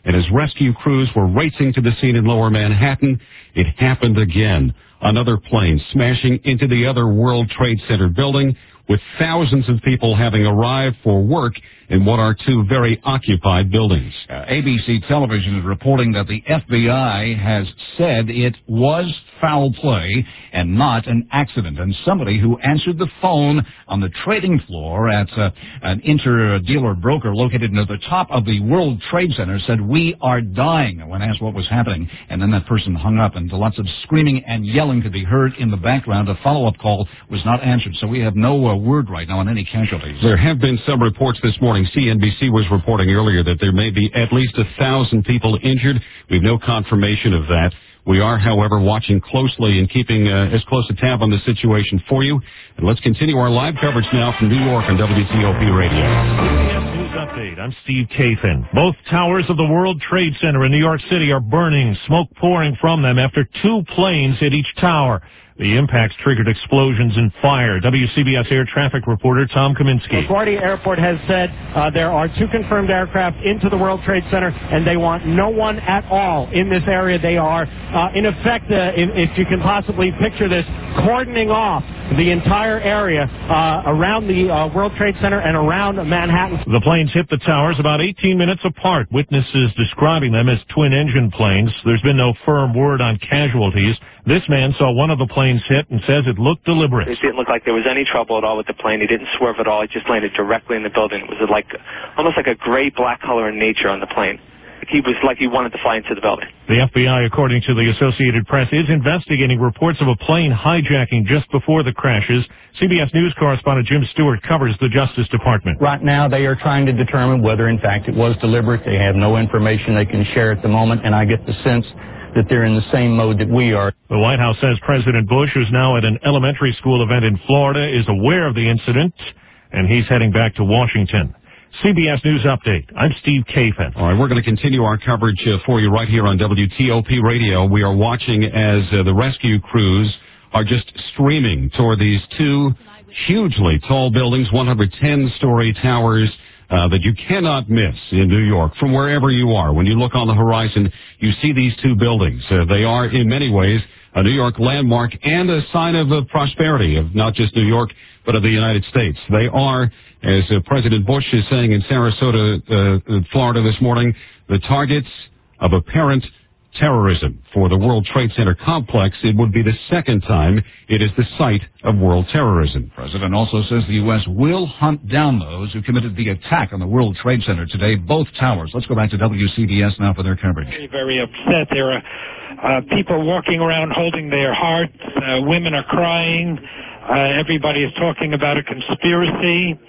and as rescue crews were racing to the scene in Lower Manhattan, it happened again. Another plane smashing into the other World Trade Center building, with thousands of people having arrived for work in what are two very occupied buildings. ABC Television is reporting that the FBI has said it was foul play and not an accident. And somebody who answered the phone on the trading floor at an inter-dealer broker located near the top of the World Trade Center said, "We are dying," when asked what was happening. And then that person hung up, and lots of screaming and yelling could be heard in the background. A follow-up call was not answered. So we have no word right now on any casualties. There have been some reports this morning. CNBC was reporting earlier that there may be at least 1,000 people injured. We have no confirmation of that. We are, however, watching closely and keeping as close a tab on the situation for you. And let's continue our live coverage now from New York on WTOP Radio. CBS News Update. I'm Steve Kathan. Both towers of the World Trade Center in New York City are burning, smoke pouring from them after 2 planes hit each tower. The impacts triggered explosions and fire. WCBS air traffic reporter Tom Kaminsky. LaGuardia Airport has said there are 2 confirmed aircraft into the World Trade Center, and they want no one at all in this area. They are, in effect, if you can possibly picture this, cordoning off the entire area around the World Trade Center and around Manhattan. The planes hit the towers about 18 minutes apart. Witnesses describing them as twin-engine planes. There's been no firm word on casualties. This man saw one of the planes hit and says it looked deliberate. It didn't look like there was any trouble at all with the plane. He didn't swerve at all. It just landed directly in the building. It was almost like a gray black color in nature on the plane. He was like he wanted to fly into the building. The FBI, according to the Associated Press, is investigating reports of a plane hijacking just before the crashes. CBS News correspondent Jim Stewart covers the Justice Department. Right now, they are trying to determine whether, in fact, it was deliberate. They have no information they can share at the moment, and I get the sense that they're in the same mode that we are. The White House says President Bush, who's now at an elementary school event in Florida, is aware of the incident, and he's heading back to Washington. CBS News Update. I'm Steve Kathan. All right, we're going to continue our coverage for you right here on WTOP Radio. We are watching as the rescue crews are just streaming toward these 2 hugely tall buildings, 110-story towers that you cannot miss in New York from wherever you are. When you look on the horizon, you see these 2 buildings. They are, in many ways, a New York landmark and a sign of prosperity of not just New York, but of the United States. They are, as President Bush is saying in Sarasota, Florida this morning, the targets of apparent terrorism. For the World Trade Center complex, it would be the second time it is the site of world terrorism. The president also says the U.S. will hunt down those who committed the attack on the World Trade Center today, both towers. Let's go back to WCBS now for their coverage. Very, very upset. There are people walking around holding their hearts. Women are crying. Everybody is talking about a conspiracy.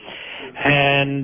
And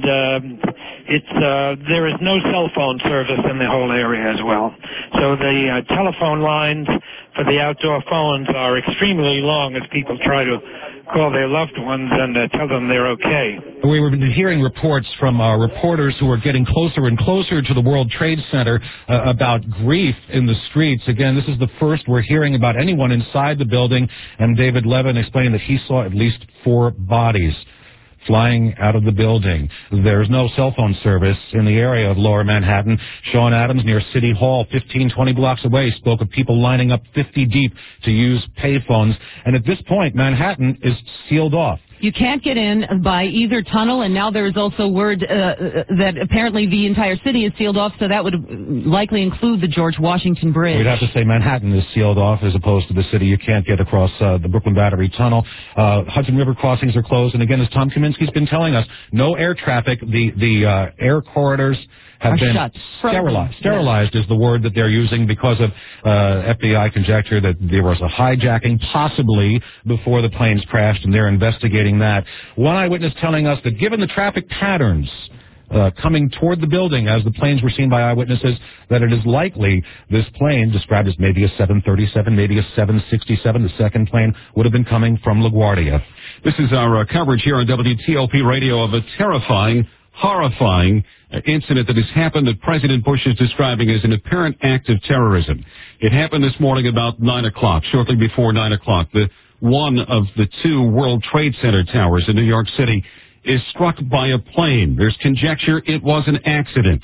there is no cell phone service in the whole area as well. So the telephone lines for the outdoor phones are extremely long as people try to call their loved ones and tell them they're okay. We were hearing reports from reporters who are getting closer and closer to the World Trade Center about grief in the streets. Again, this is the first we're hearing about anyone inside the building, and David Levin explained that he saw at least 4 bodies flying out of the building. There's no cell phone service in the area of Lower Manhattan. Sean Adams near City Hall, 15, 20 blocks away, spoke of people lining up 50 deep to use payphones. And at this point, Manhattan is sealed off. You can't get in by either tunnel, and now there is also word that apparently the entire city is sealed off, so that would likely include the George Washington Bridge. We'd have to say Manhattan is sealed off as opposed to the city. You can't get across the Brooklyn Battery Tunnel. Hudson River crossings are closed, and again, as Tom Kaminsky's been telling us, no air traffic. The air corridors have been sterilized. Sterilized is the word that they're using because of FBI conjecture that there was a hijacking possibly before the planes crashed, and they're investigating that. One eyewitness telling us that given the traffic patterns coming toward the building as the planes were seen by eyewitnesses, that it is likely this plane, described as maybe a 737, maybe a 767, the second plane, would have been coming from LaGuardia. This is our coverage here on WTOP Radio of a terrifying, horrifying incident that has happened that President Bush is describing as an apparent act of terrorism. It happened this morning about 9 o'clock, shortly before 9 o'clock. One of the 2 World Trade Center towers in New York City is struck by a plane. There's conjecture it was an accident.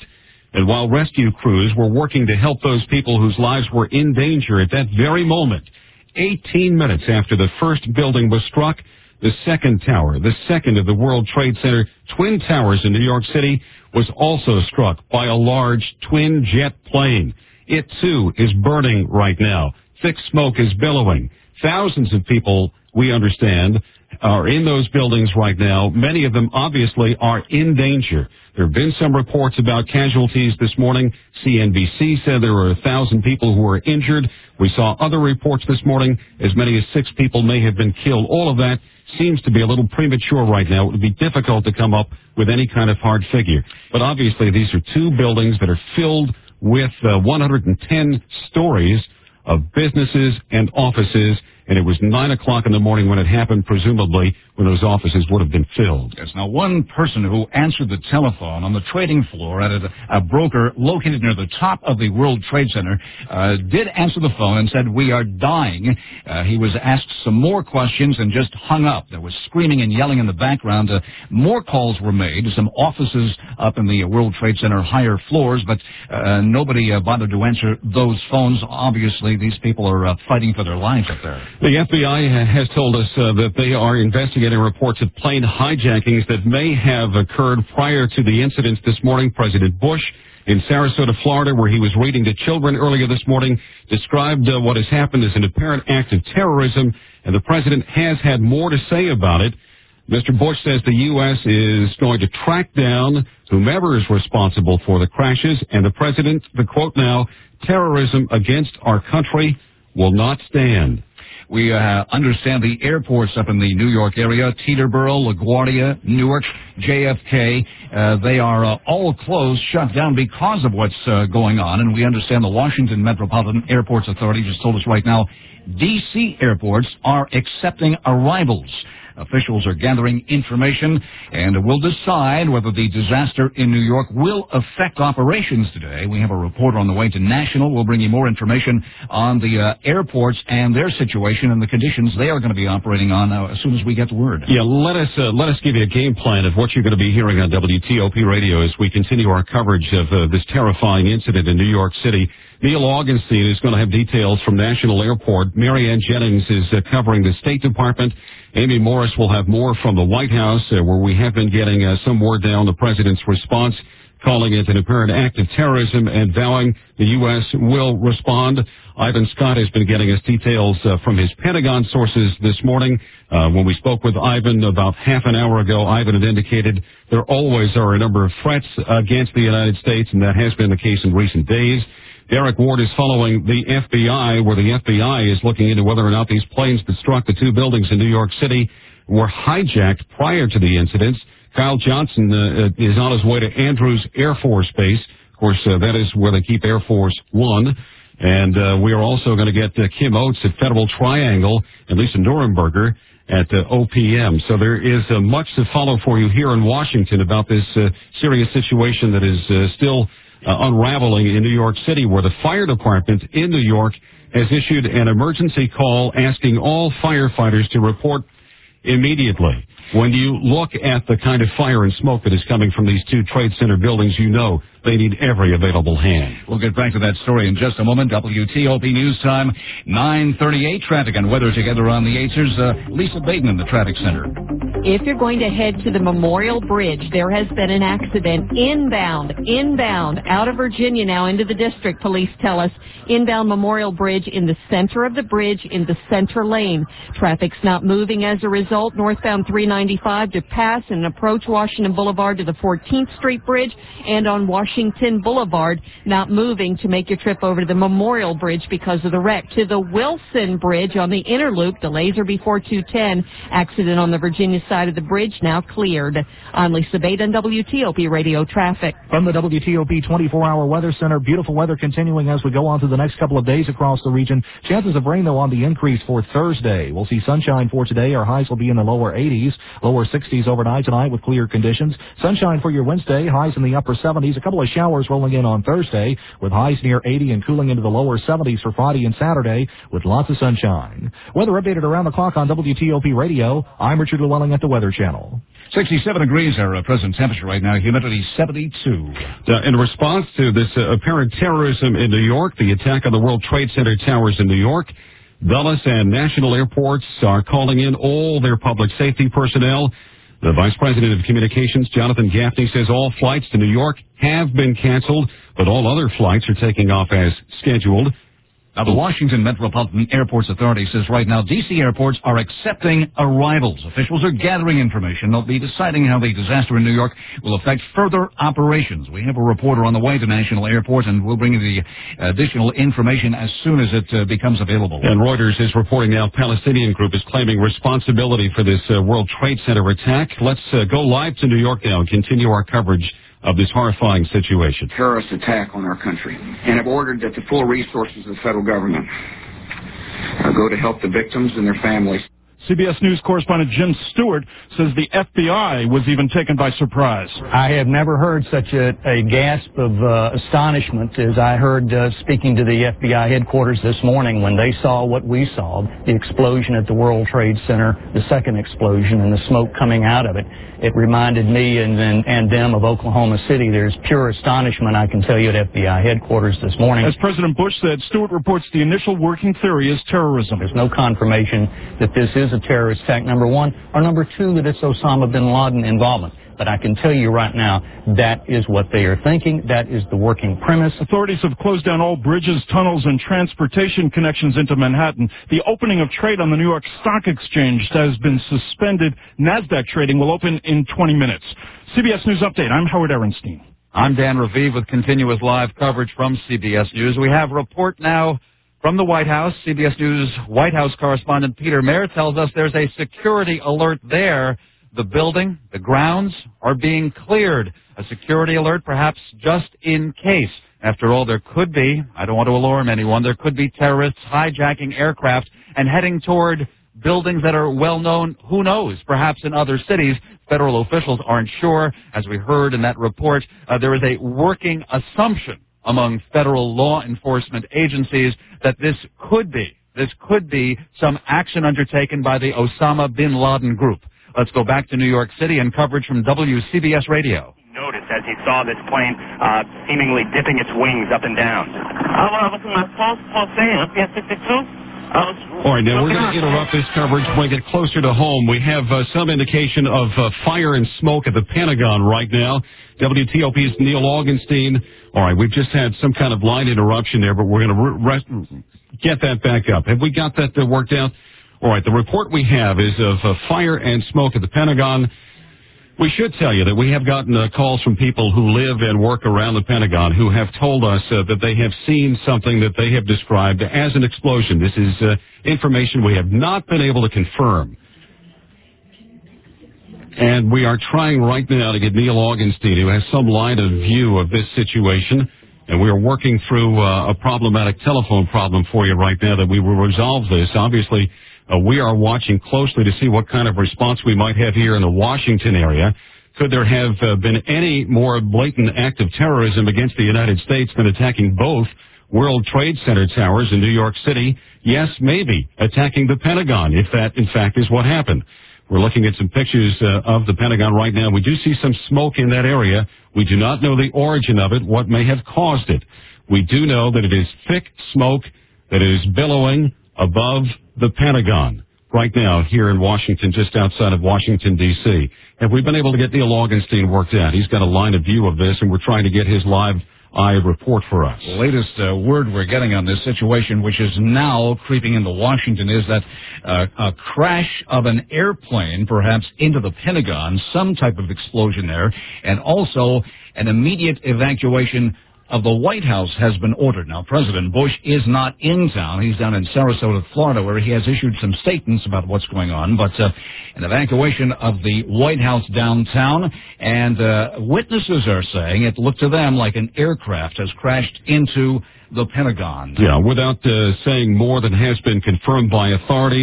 And while rescue crews were working to help those people whose lives were in danger at that very moment, 18 minutes after the first building was struck, the second tower, the second of the World Trade Center Twin Towers in New York City, was also struck by a large twin jet plane. It, too, is burning right now. Thick smoke is billowing. Thousands of people, we understand, are in those buildings right now. Many of them, obviously, are in danger. There have been some reports about casualties this morning. CNBC said there were 1,000 people who were injured. We saw other reports this morning. As many as 6 people may have been killed. All of that seems to be a little premature right now. It would be difficult to come up with any kind of hard figure. But obviously, these are 2 buildings that are filled with 110 stories of businesses and offices, and it was 9 o'clock in the morning when it happened, presumably when those offices would have been filled. Yes, now one person who answered the telephone on the trading floor at a broker located near the top of the World Trade Center did answer the phone and said, "We are dying." He was asked some more questions and just hung up. There was screaming and yelling in the background. More calls were made to some offices up in the World Trade Center higher floors, but nobody bothered to answer those phones. Obviously, these people are fighting for their lives up there. The FBI has told us that they are investigating reports of plane hijackings that may have occurred prior to the incidents this morning. President Bush in Sarasota, Florida, where he was reading to children earlier this morning, described what has happened as an apparent act of terrorism, and the president has had more to say about it. Mr. Bush says the U.S. is going to track down whomever is responsible for the crashes, and the president, the quote now, "Terrorism against our country will not stand." We understand the airports up in the New York area, Teterboro, LaGuardia, Newark, JFK, they are all closed, shut down because of what's going on. And we understand the Washington Metropolitan Airports Authority just told us right now, D.C. airports are accepting arrivals. Officials are gathering information and will decide whether the disaster in New York will affect operations today. We have a reporter on the way to National. We'll bring you more information on the airports and their situation and the conditions they are going to be operating on as soon as we get the word. Yeah, let us give you a game plan of what you're going to be hearing on WTOP Radio as we continue our coverage of this terrifying incident in New York City. Neil Augenstein is going to have details from National Airport. Marianne Jennings is covering the State Department. Amy Morris will have more from the White House, where we have been getting some word down the president's response, calling it an apparent act of terrorism and vowing the U.S. will respond. Ivan Scott has been getting us details from his Pentagon sources this morning. When we spoke with Ivan about half an hour ago, Ivan had indicated there always are a number of threats against the United States, and that has been the case in recent days. Derek Ward is following the FBI, where the FBI is looking into whether or not these planes that struck the 2 buildings in New York City were hijacked prior to the incidents. Kyle Johnson is on his way to Andrews Air Force Base. Of course, that is where they keep Air Force One. And we are also going to get Kim Oates at Federal Triangle and Lisa Nurenberger at OPM. So there is much to follow for you here in Washington about this serious situation that is still unraveling in New York City, where the fire department in New York has issued an emergency call asking all firefighters to report immediately. When you look at the kind of fire and smoke that is coming from these 2 Trade Center buildings, you know they need every available hand. We'll get back to that story in just a moment. WTOP News Time, 9:38. Traffic and weather together on the 8s. Lisa Baden in the Traffic Center. If you're going to head to the Memorial Bridge, there has been an accident inbound, out of Virginia now into the district, police tell us. Inbound Memorial Bridge in the center of the bridge in the center lane. Traffic's not moving as a result. Northbound 395 to pass and approach Washington Boulevard to the 14th Street Bridge, and on Washington Boulevard, not moving to make your trip over to the Memorial Bridge because of the wreck. To the Wilson Bridge on the inner loop, delays are before 210. Accident on the Virginia side of the bridge now cleared. I'm Lisa Baden, WTOP Radio Traffic. From the WTOP 24-hour weather center, beautiful weather continuing as we go on to the next couple of days across the region. Chances of rain, though, on the increase for Thursday. We'll see sunshine for today. Our highs will be in the lower 80s. Lower 60s overnight tonight with clear conditions. Sunshine for your Wednesday. Highs in the upper 70s. A couple of showers rolling in on Thursday with highs near 80 and cooling into the lower 70s for Friday and Saturday with lots of sunshine. Weather updated around the clock on WTOP Radio. I'm Richard Llewellyn at the Weather Channel. 67 degrees our present temperature right now. Humidity 72. In response to this apparent terrorism in New York, the attack on the World Trade Center towers in New York, Dulles and national airports are calling in all their public safety personnel. The Vice President of Communications, Jonathan Gaffney, says all flights to New York have been canceled, but all other flights are taking off as scheduled. Now, the Washington Metropolitan Airports Authority says right now D.C. airports are accepting arrivals. Officials are gathering information. They'll be deciding how the disaster in New York will affect further operations. We have a reporter on the way to National Airport, and we'll bring you the additional information as soon as it becomes available. And Reuters is reporting now Palestinian group is claiming responsibility for this World Trade Center attack. Let's go live to New York now and continue our coverage of this horrifying situation. Terrorist attack on our country, and have ordered that the full resources of the federal government go to help the victims and their families. CBS News correspondent Jim Stewart says the FBI was even taken by surprise. I have never heard such a gasp of astonishment as I heard speaking to the FBI headquarters this morning when they saw what we saw, the explosion at the World Trade Center, the second explosion, and the smoke coming out of it. It reminded me and them of Oklahoma City. There's pure astonishment, I can tell you, at FBI headquarters this morning. As President Bush said, Stewart reports the initial working theory is terrorism. There's no confirmation that this is a terrorist attack, number one, or number two, that it's Osama bin Laden involvement. But I can tell you right now, that is what they are thinking. That is the working premise. Authorities have closed down all bridges, tunnels, and transportation connections into Manhattan. The opening of trade on the New York Stock Exchange has been suspended. NASDAQ trading will open in 20 minutes. CBS News Update. I'm Howard Ehrenstein. I'm Dan Raviv with continuous live coverage from CBS News. We have a report now from the White House. CBS News White House correspondent Peter Mayer tells us there's a security alert there. The building, the grounds are being cleared. A security alert perhaps just in case. After all, there could be, I don't want to alarm anyone, there could be terrorists hijacking aircraft and heading toward buildings that are well known, who knows, perhaps in other cities. Federal officials aren't sure. As we heard in that report, there is a working assumption among federal law enforcement agencies that this could be some action undertaken by the Osama bin Laden group. Let's go back to New York City and coverage from WCBS Radio. Noticed as he saw this plane seemingly dipping its wings up and down. All right, now we're going to interrupt this coverage when we get closer to home. We have some indication of fire and smoke at the Pentagon right now. WTOP's Neil Augenstein. All right, we've just had some kind of line interruption there, but we're going to get that back up. Have we got that worked out? All right, the report we have is of fire and smoke at the Pentagon. We should tell you that we have gotten calls from people who live and work around the Pentagon who have told us that they have seen something that they have described as an explosion. This is information we have not been able to confirm. And we are trying right now to get Neil Augenstein, who has some line of view of this situation. And we are working through a problematic telephone problem for you right now that we will resolve this. Obviously, we are watching closely to see what kind of response we might have here in the Washington area. Could there have been any more blatant act of terrorism against the United States than attacking both World Trade Center towers in New York City? Yes, maybe. Attacking the Pentagon, if that, in fact, is what happened. We're looking at some pictures of the Pentagon right now. We do see some smoke in that area. We do not know the origin of it, what may have caused it. We do know that it is thick smoke that is billowing above the Pentagon right now here in Washington, just outside of Washington, D.C. Have we been able to get Neil Augenstein worked out? He's got a line of view of this, and we're trying to get his live eye report for us. The latest word we're getting on this situation, which is now creeping into Washington, is that a crash of an airplane, perhaps into the Pentagon, some type of explosion there, and also an immediate evacuation of the White House has been ordered. Now, President Bush is not in town. He's down in Sarasota, Florida, where he has issued some statements about what's going on. But an evacuation of the White House downtown, and witnesses are saying it looked to them like an aircraft has crashed into the Pentagon. Yeah, without saying more than has been confirmed by authorities,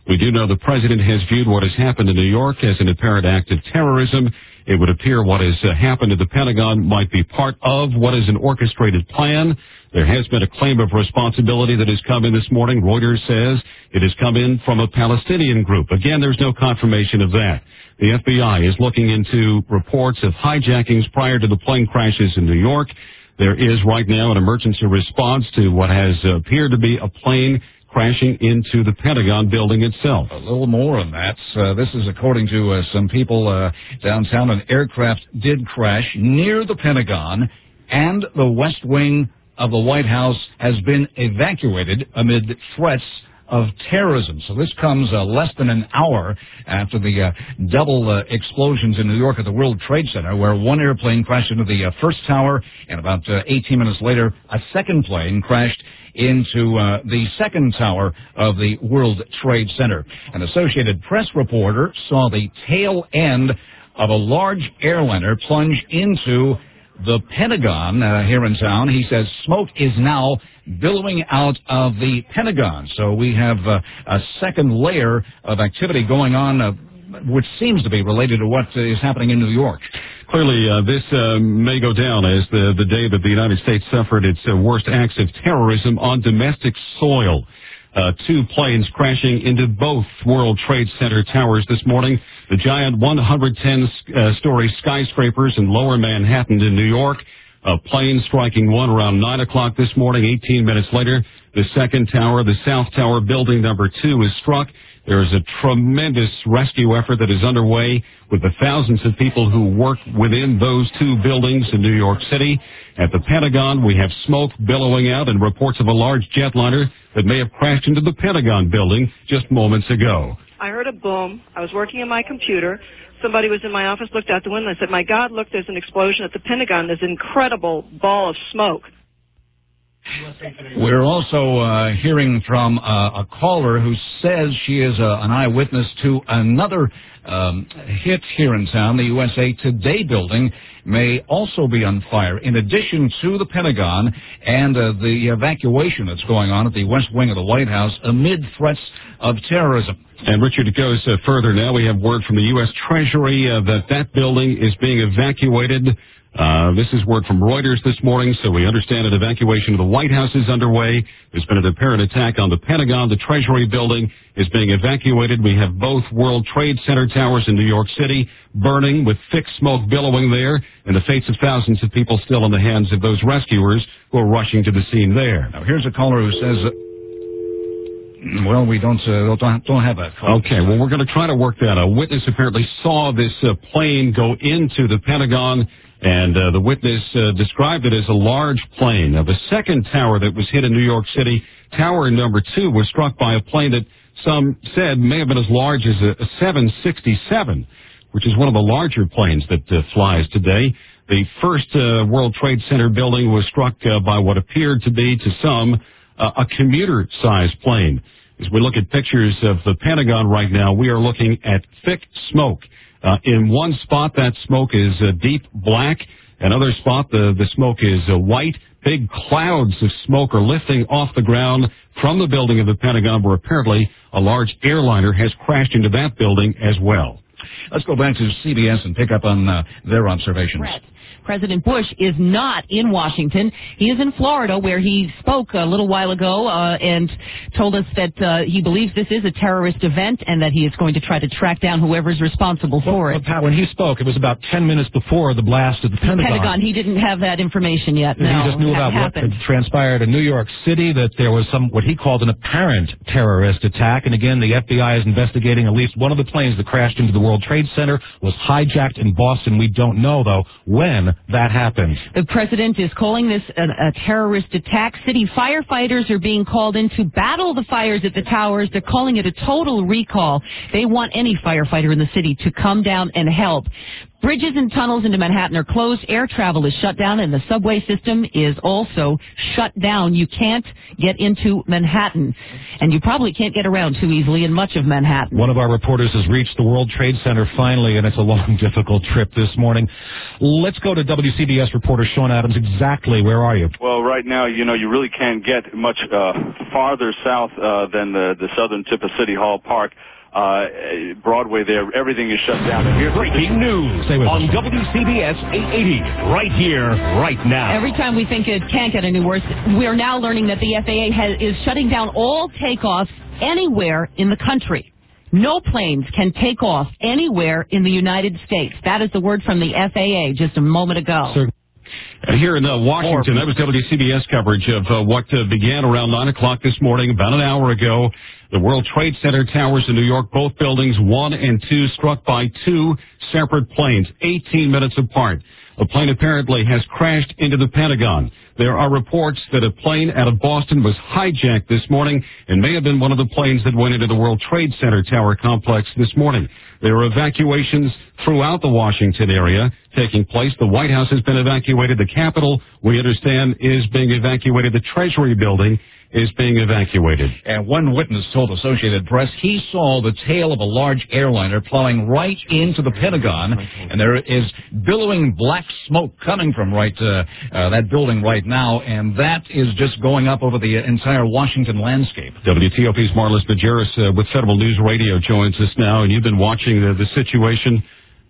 We do know the president has viewed what has happened in New York as an apparent act of terrorism. It would appear what has happened at the Pentagon might be part of what is an orchestrated plan. There has been a claim of responsibility that has come in this morning. Reuters says it has come in from a Palestinian group. Again, there's no confirmation of that. The FBI is looking into reports of hijackings prior to the plane crashes in New York. There is right now an emergency response to what has appeared to be a plane crashing into the Pentagon building itself. A little more on that. This is according to some people downtown. An aircraft did crash near the Pentagon, and the West Wing of the White House has been evacuated amid threats of terrorism. So this comes less than an hour after the double explosions in New York at the World Trade Center, where one airplane crashed into the first tower, and about 18 minutes later, a second plane crashed into the second tower of the World Trade Center. An Associated Press reporter saw the tail end of a large airliner plunge into the Pentagon here in town. He says smoke is now billowing out of the Pentagon. So we have a second layer of activity going on, which seems to be related to what is happening in New York. Clearly, this may go down as the day that the United States suffered its worst acts of terrorism on domestic soil. Two planes crashing into both World Trade Center towers this morning. The giant 110-story skyscrapers in lower Manhattan in New York. A plane striking one around 9 o'clock this morning. 18 minutes later, the second tower, the South Tower, building number 2, is struck. There is a tremendous rescue effort that is underway with the thousands of people who work within those two buildings in New York City. At the Pentagon, we have smoke billowing out and reports of a large jetliner that may have crashed into the Pentagon building just moments ago. I heard a boom. I was working on my computer. Somebody was in my office, looked out the window and said, "My God, look, there's an explosion at the Pentagon. There's an incredible ball of smoke." We're also hearing from a caller who says she is an eyewitness to another hit here in town. The USA Today building may also be on fire, in addition to the Pentagon and the evacuation that's going on at the West Wing of the White House amid threats of terrorism. And Richard, it goes further now. We have word from the U.S. Treasury that building is being evacuated. This is word from Reuters this morning, so we understand an evacuation of the White House is underway. There's been an apparent attack on the Pentagon. The Treasury building is being evacuated. We have both World Trade Center towers in New York City burning with thick smoke billowing there, and the fates of thousands of people still in the hands of those rescuers who are rushing to the scene there. Now, here's a caller who says... Well, we don't have that. Okay, well, we're going to try to work that. A witness apparently saw this plane go into the Pentagon, and the witness described it as a large plane. Now, the second tower that was hit in New York City, tower number 2, was struck by a plane that some said may have been as large as a 767, which is one of the larger planes that flies today. The first World Trade Center building was struck by what appeared to be, to some, a commuter-sized plane. As we look at pictures of the Pentagon right now, we are looking at thick smoke. In one spot, that smoke is deep black. Another spot, the smoke is white. Big clouds of smoke are lifting off the ground from the building of the Pentagon, where apparently a large airliner has crashed into that building as well. Let's go back to CBS and pick up on their observations. Brett. President Bush is not in Washington. He is in Florida, where he spoke a little while ago and told us that he believes this is a terrorist event and that he is going to try to track down whoever's responsible for it. Pat, when he spoke, it was about 10 minutes before the blast at the Pentagon. He didn't have that information yet. No, he just knew about what had transpired in New York City, that there was what he called an apparent terrorist attack. And again, the FBI is investigating at least one of the planes that crashed into the World Trade Center was hijacked in Boston. We don't know, though, when that happened. The president is calling this a terrorist attack. City firefighters are being called in to battle the fires at the towers. They're calling it a total recall. They want any firefighter in the city to come down and help. Bridges and tunnels into Manhattan are closed. Air travel is shut down, and the subway system is also shut down. You can't get into Manhattan, and you probably can't get around too easily in much of Manhattan. One of our reporters has reached the World Trade Center finally, and it's a long, difficult trip this morning. Let's go go to WCBS reporter Sean Adams. Exactly, where are you? Well, right now, you really can't get much farther south than the southern tip of City Hall Park. Broadway there, everything is shut down. And here's breaking news on WCBS 880, right here, right now. Every time we think it can't get any worse, we are now learning that the FAA is shutting down all takeoffs anywhere in the country. No planes can take off anywhere in the United States. That is the word from the FAA just a moment ago. Sir. Here in Washington, that was WCBS coverage of what began around 9 o'clock this morning, about an hour ago. The World Trade Center towers in New York, both buildings, 1 and 2, struck by 2 separate planes, 18 minutes apart. A plane apparently has crashed into the Pentagon. There are reports that a plane out of Boston was hijacked this morning and may have been one of the planes that went into the World Trade Center tower complex this morning. There are evacuations throughout the Washington area taking place. The White House has been evacuated. The Capitol, we understand, is being evacuated. The Treasury building is being evacuated. And one witness told Associated Press he saw the tail of a large airliner plowing right into the Pentagon, and there is billowing black smoke coming from that building right now, and that is just going up over the entire Washington landscape. WTOP's Marlis Majerus with Federal News Radio joins us now, and you've been watching the situation.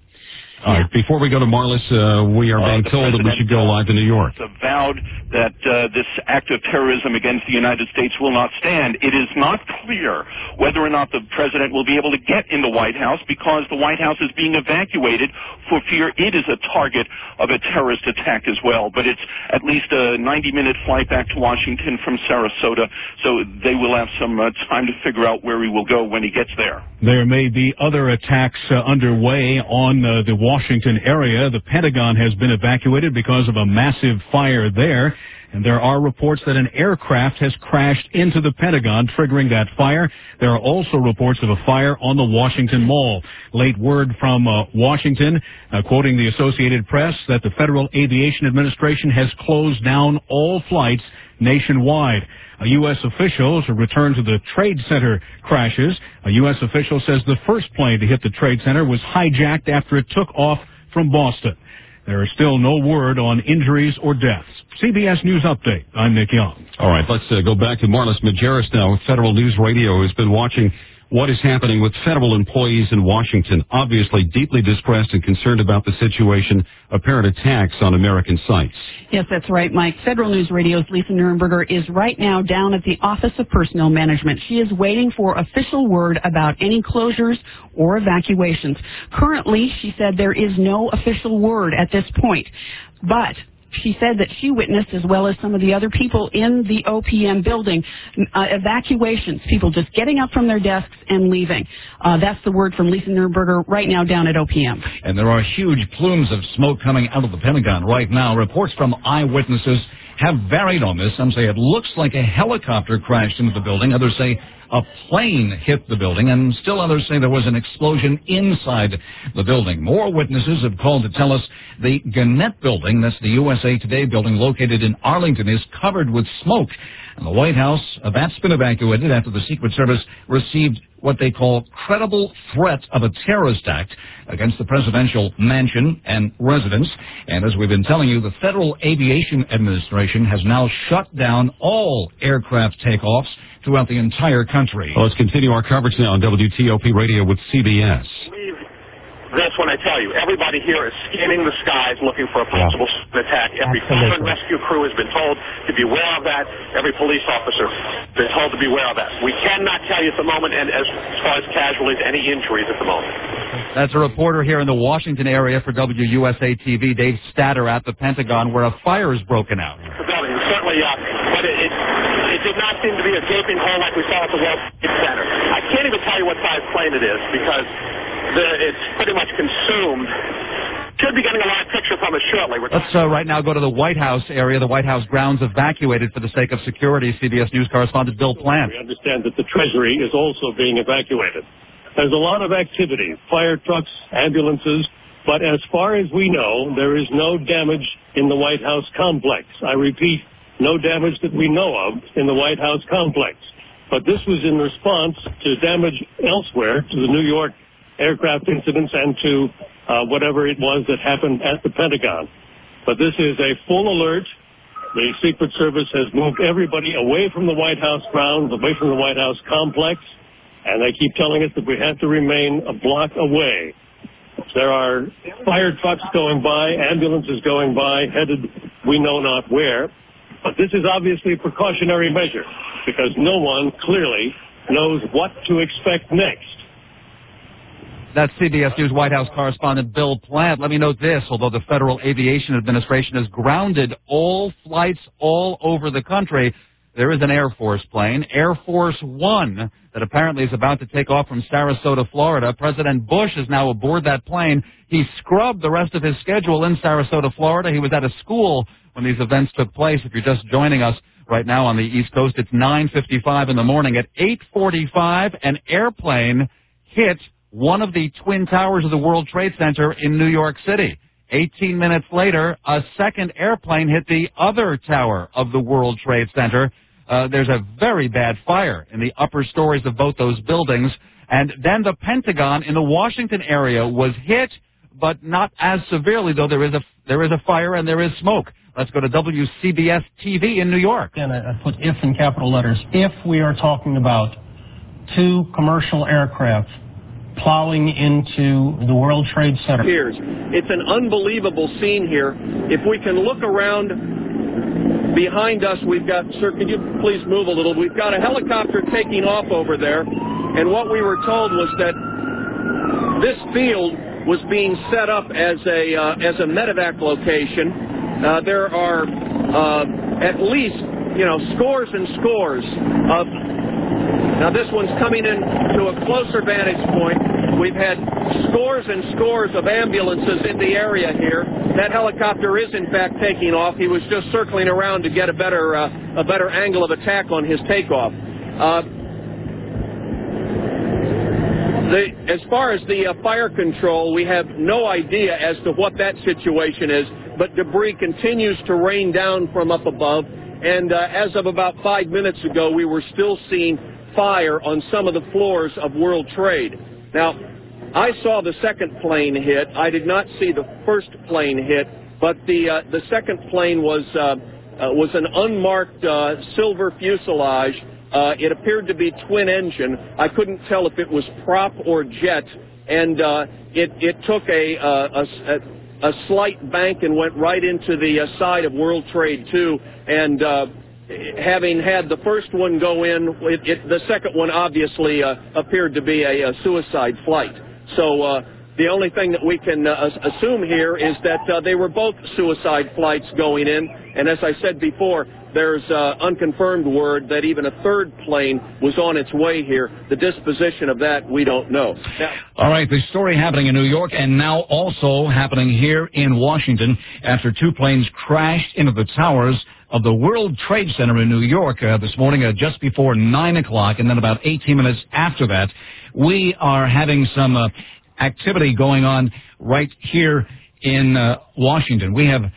All right, before we go to Marlis, we are being told that we should go live to New York. Vowed that this act of terrorism against the United States will not stand. It is not clear whether or not the president will be able to get in the White House because the White House is being evacuated for fear it is a target of a terrorist attack as well. But it's at least a 90-minute flight back to Washington from Sarasota, so they will have some time to figure out where he will go when he gets there. There may be other attacks underway on the Washington area. The Pentagon has been evacuated because of a massive fire there. And there are reports that an aircraft has crashed into the Pentagon, triggering that fire. There are also reports of a fire on the Washington Mall. Late word from Washington, quoting the Associated Press, that the Federal Aviation Administration has closed down all flights nationwide. A U.S. official returned to the Trade Center crashes. A U.S. official says the first plane to hit the Trade Center was hijacked after it took off from Boston. There is still no word on injuries or deaths. CBS News Update. I'm Nick Young. All right, let's go back to Marlis Majerus now. Federal News Radio has been watching what is happening with federal employees in Washington, obviously deeply distressed and concerned about the situation, apparent attacks on American sites. Yes, that's right, Mike. Federal News Radio's Lisa Nurnberger is right now down at the Office of Personnel Management. She is waiting for official word about any closures or evacuations. Currently, she said there is no official word at this point, but she said that she witnessed, as well as some of the other people in the OPM building, evacuations, people just getting up from their desks and leaving. That's the word from Lisa Nurnberger right now down at OPM. And there are huge plumes of smoke coming out of the Pentagon right now. Reports from eyewitnesses have varied on this. Some say it looks like a helicopter crashed into the building. Others say a plane hit the building, and still others say there was an explosion inside the building. More witnesses have called to tell us the Gannett building, that's the USA Today building located in Arlington, is covered with smoke. And the White House, that's been evacuated after the Secret Service received what they call credible threat of a terrorist act against the presidential mansion and residence. And as we've been telling you, the Federal Aviation Administration has now shut down all aircraft takeoffs throughout the entire country. Well, let's continue our coverage now on WTOP Radio with CBS. This when I tell you, everybody here is scanning the skies looking for a possible attack. Every fire and rescue crew has been told to be aware of that. Every police officer has been told to be aware of that. We cannot tell you at the moment, and as far as casualties, any injuries at the moment. That's a reporter here in the Washington area for WUSA TV, Dave Statter, at the Pentagon, where a fire is broken out. The building, certainly, but it did not seem to be a gaping hole like we saw at the World Trade Center. I can't even tell you what size plane it is because it's pretty much consumed. Should be getting a live picture from us shortly. Let's right now go to the White House area. The White House grounds evacuated for the sake of security. CBS News correspondent Bill Plant. We understand that the Treasury is also being evacuated. There's a lot of activity, fire trucks, ambulances, but as far as we know, there is no damage in the White House complex. I repeat, no damage that we know of in the White House complex. But this was in response to damage elsewhere, to the New York aircraft incidents and to whatever it was that happened at the Pentagon. But this is a full alert. The Secret Service has moved everybody away from the White House grounds, away from the White House complex, and they keep telling us that we have to remain a block away. There are fire trucks going by, ambulances going by, headed we know not where. But this is obviously a precautionary measure because no one clearly knows what to expect next. That's CBS News White House correspondent Bill Plant. Let me note this. Although the Federal Aviation Administration has grounded all flights all over the country, there is an Air Force plane, Air Force One, that apparently is about to take off from Sarasota, Florida. President Bush is now aboard that plane. He scrubbed the rest of his schedule in Sarasota, Florida. He was at a school when these events took place. If you're just joining us right now on the East Coast, it's 9:55 in the morning. At 8:45, an airplane hit one of the twin towers of the World Trade Center in New York City. 18 minutes later, a second airplane hit the other tower of the World Trade Center. There's a very bad fire in the upper stories of both those buildings. And then the Pentagon in the Washington area was hit, but not as severely, though there is a fire and there is smoke. Let's go to WCBS TV in New York. And I put if in capital letters. If we are talking about two commercial aircraft plowing into the World Trade Center. It's an unbelievable scene here. If we can look around behind us, we've got, sir, could you please move a little? We've got a helicopter taking off over there, and what we were told was that this field was being set up as a medevac location. There are at least, scores and scores of. Now this one's coming in to a closer vantage point. We've had scores and scores of ambulances in the area here. That helicopter is in fact taking off. He was just circling around to get a better angle of attack on his takeoff. As far as the fire control, we have no idea as to what that situation is, but debris continues to rain down from up above. And as of about 5 minutes ago, we were still seeing fire on some of the floors of World Trade. Now, I saw the second plane hit. I did not see the first plane hit, but the second plane was an unmarked silver fuselage. It appeared to be twin engine. I couldn't tell if it was prop or jet, and it took a slight bank and went right into the side of World Trade 2, and having had the first one go in, the second one obviously appeared to be a suicide flight. So the only thing that we can assume here is that they were both suicide flights going in, and as I said before, there's unconfirmed word that even a third plane was on its way here. The disposition of that, we don't know. Now, all right, the story happening in New York and now also happening here in Washington after two planes crashed into the towers of the World Trade Center in New York this morning just before 9 o'clock, and then about 18 minutes after that. We are having some activity going on right here in Washington. We have...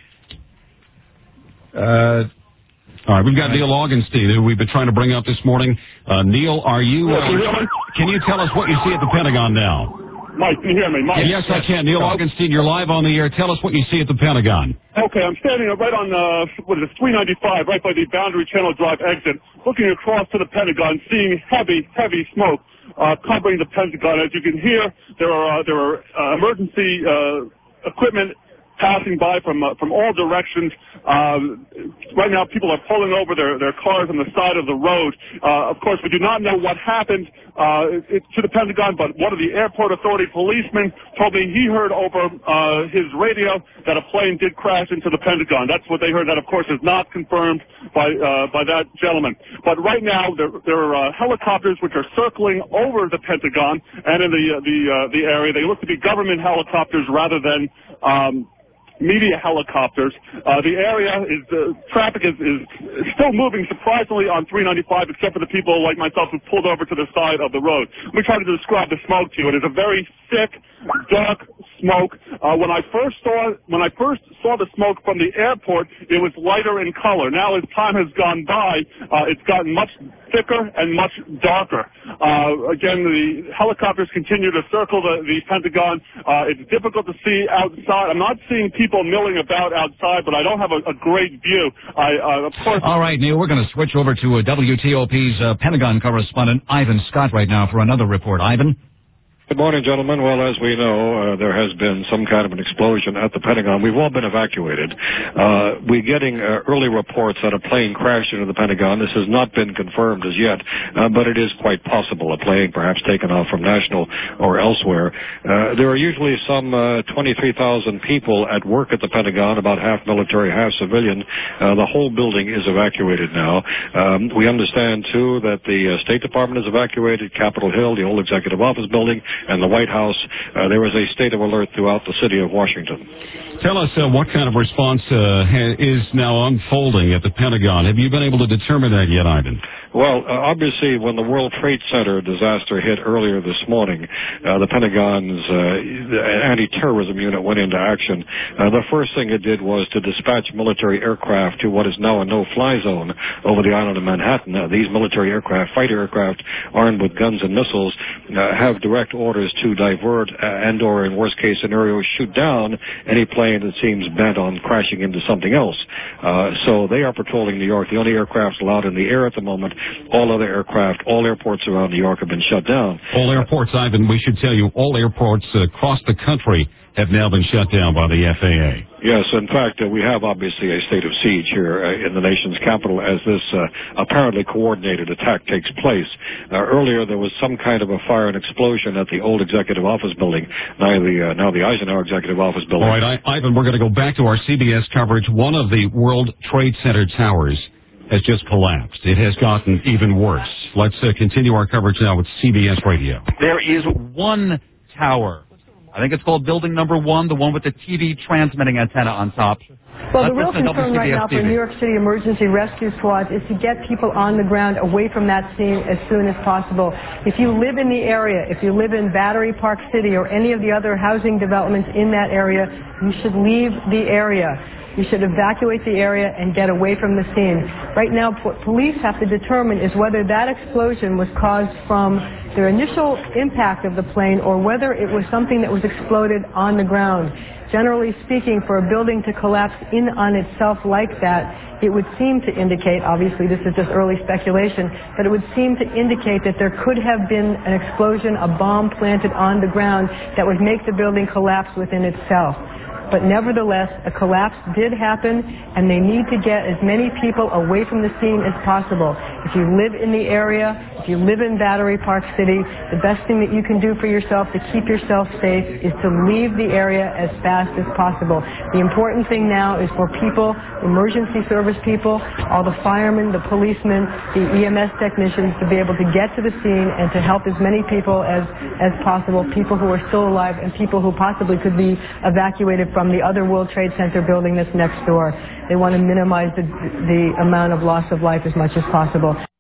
all right, we've got Neil Augenstein, who we've been trying to bring up this morning. Neil, are you... can you tell us what you see at the Pentagon now? Mike, can you hear me? Mike? Yes, I can. Neil Augenstein, you're live on the air. Tell us what you see at the Pentagon. Okay, I'm standing right on, 395, right by the Boundary Channel Drive exit, looking across to the Pentagon, seeing heavy smoke covering the Pentagon. As you can hear, there are emergency equipment passing by from all directions. Right now, people are pulling over their cars on the side of the road. Of course, we do not know what happened to the Pentagon, but one of the airport authority policemen told me he heard over his radio that a plane did crash into the Pentagon. That's what they heard. That, of course, is not confirmed by that gentleman. But right now, there are helicopters which are circling over the Pentagon and in the area. They look to be government helicopters rather than media helicopters. The area traffic is still moving surprisingly on 395, except for the people like myself who pulled over to the side of the road. Let me try to describe the smoke to you. It is a very thick, dark smoke. When I first saw the smoke from the airport, it was lighter in color. Now, as time has gone by, it's gotten much thicker and much darker. Again, the helicopters continue to circle the Pentagon. It's difficult to see outside. I'm not seeing people people milling about outside, but I don't have a great view. Of course. All right, Neil, we're going to switch over to WTOP's Pentagon correspondent Ivan Scott right now for another report. Ivan? Good morning, gentlemen. Well, as we know, there has been some kind of an explosion at the Pentagon. We've all been evacuated. We're getting early reports that a plane crashed into the Pentagon. This has not been confirmed as yet, but it is quite possible. A plane perhaps taken off from National or elsewhere. There are usually some 23,000 people at work at the Pentagon, about half military, half civilian. The whole building is evacuated now. We understand, too, that the State Department is evacuated, Capitol Hill, the old Executive Office building, and the White House. There is a state of alert throughout the city of Washington. Tell us what kind of response is now unfolding at the Pentagon. Have you been able to determine that yet, Ivan? Well, obviously, when the World Trade Center disaster hit earlier this morning, the Pentagon's anti-terrorism unit went into action. The first thing it did was to dispatch military aircraft to what is now a no-fly zone over the island of Manhattan. These military aircraft, fighter aircraft armed with guns and missiles, have direct orders to divert and or, in worst-case scenarios, shoot down any plane that seems bent on crashing into something else. So they are patrolling New York. The only aircraft allowed in the air at the moment. All other aircraft, all airports around New York have been shut down. All airports, Ivan, we should tell you, all airports across the country have now been shut down by the FAA. Yes, in fact, we have obviously a state of siege here in the nation's capital as this apparently coordinated attack takes place. Earlier, there was some kind of a fire and explosion at the old Executive Office building, now the Eisenhower Executive Office building. All right, Ivan, we're going to go back to our CBS coverage. One of the World Trade Center towers has just collapsed. It has gotten even worse. Let's continue our coverage now with CBS Radio. There is one tower. I think it's called Building Number 1, the one with the TV transmitting antenna on top. Well, the real concern right now for New York City Emergency Rescue Squads is to get people on the ground away from that scene as soon as possible. If you live in the area, if you live in Battery Park City or any of the other housing developments in that area, you should leave the area. You should evacuate the area and get away from the scene. Right now, what police have to determine is whether that explosion was caused from their initial impact of the plane or whether it was something that was exploded on the ground. Generally speaking, for a building to collapse in on itself like that, it would seem to indicate, obviously this is just early speculation, but it would seem to indicate that there could have been an explosion, a bomb planted on the ground that would make the building collapse within itself. But nevertheless, a collapse did happen, and they need to get as many people away from the scene as possible. If you live in the area, if you live in Battery Park City, the best thing that you can do for yourself to keep yourself safe is to leave the area as fast as possible. The important thing now is for people, emergency service people, all the firemen, the policemen, the EMS technicians to be able to get to the scene and to help as many people as possible, people who are still alive and people who possibly could be evacuated from the other World Trade Center building that's next door. They want to minimize the amount of loss of life as much as possible.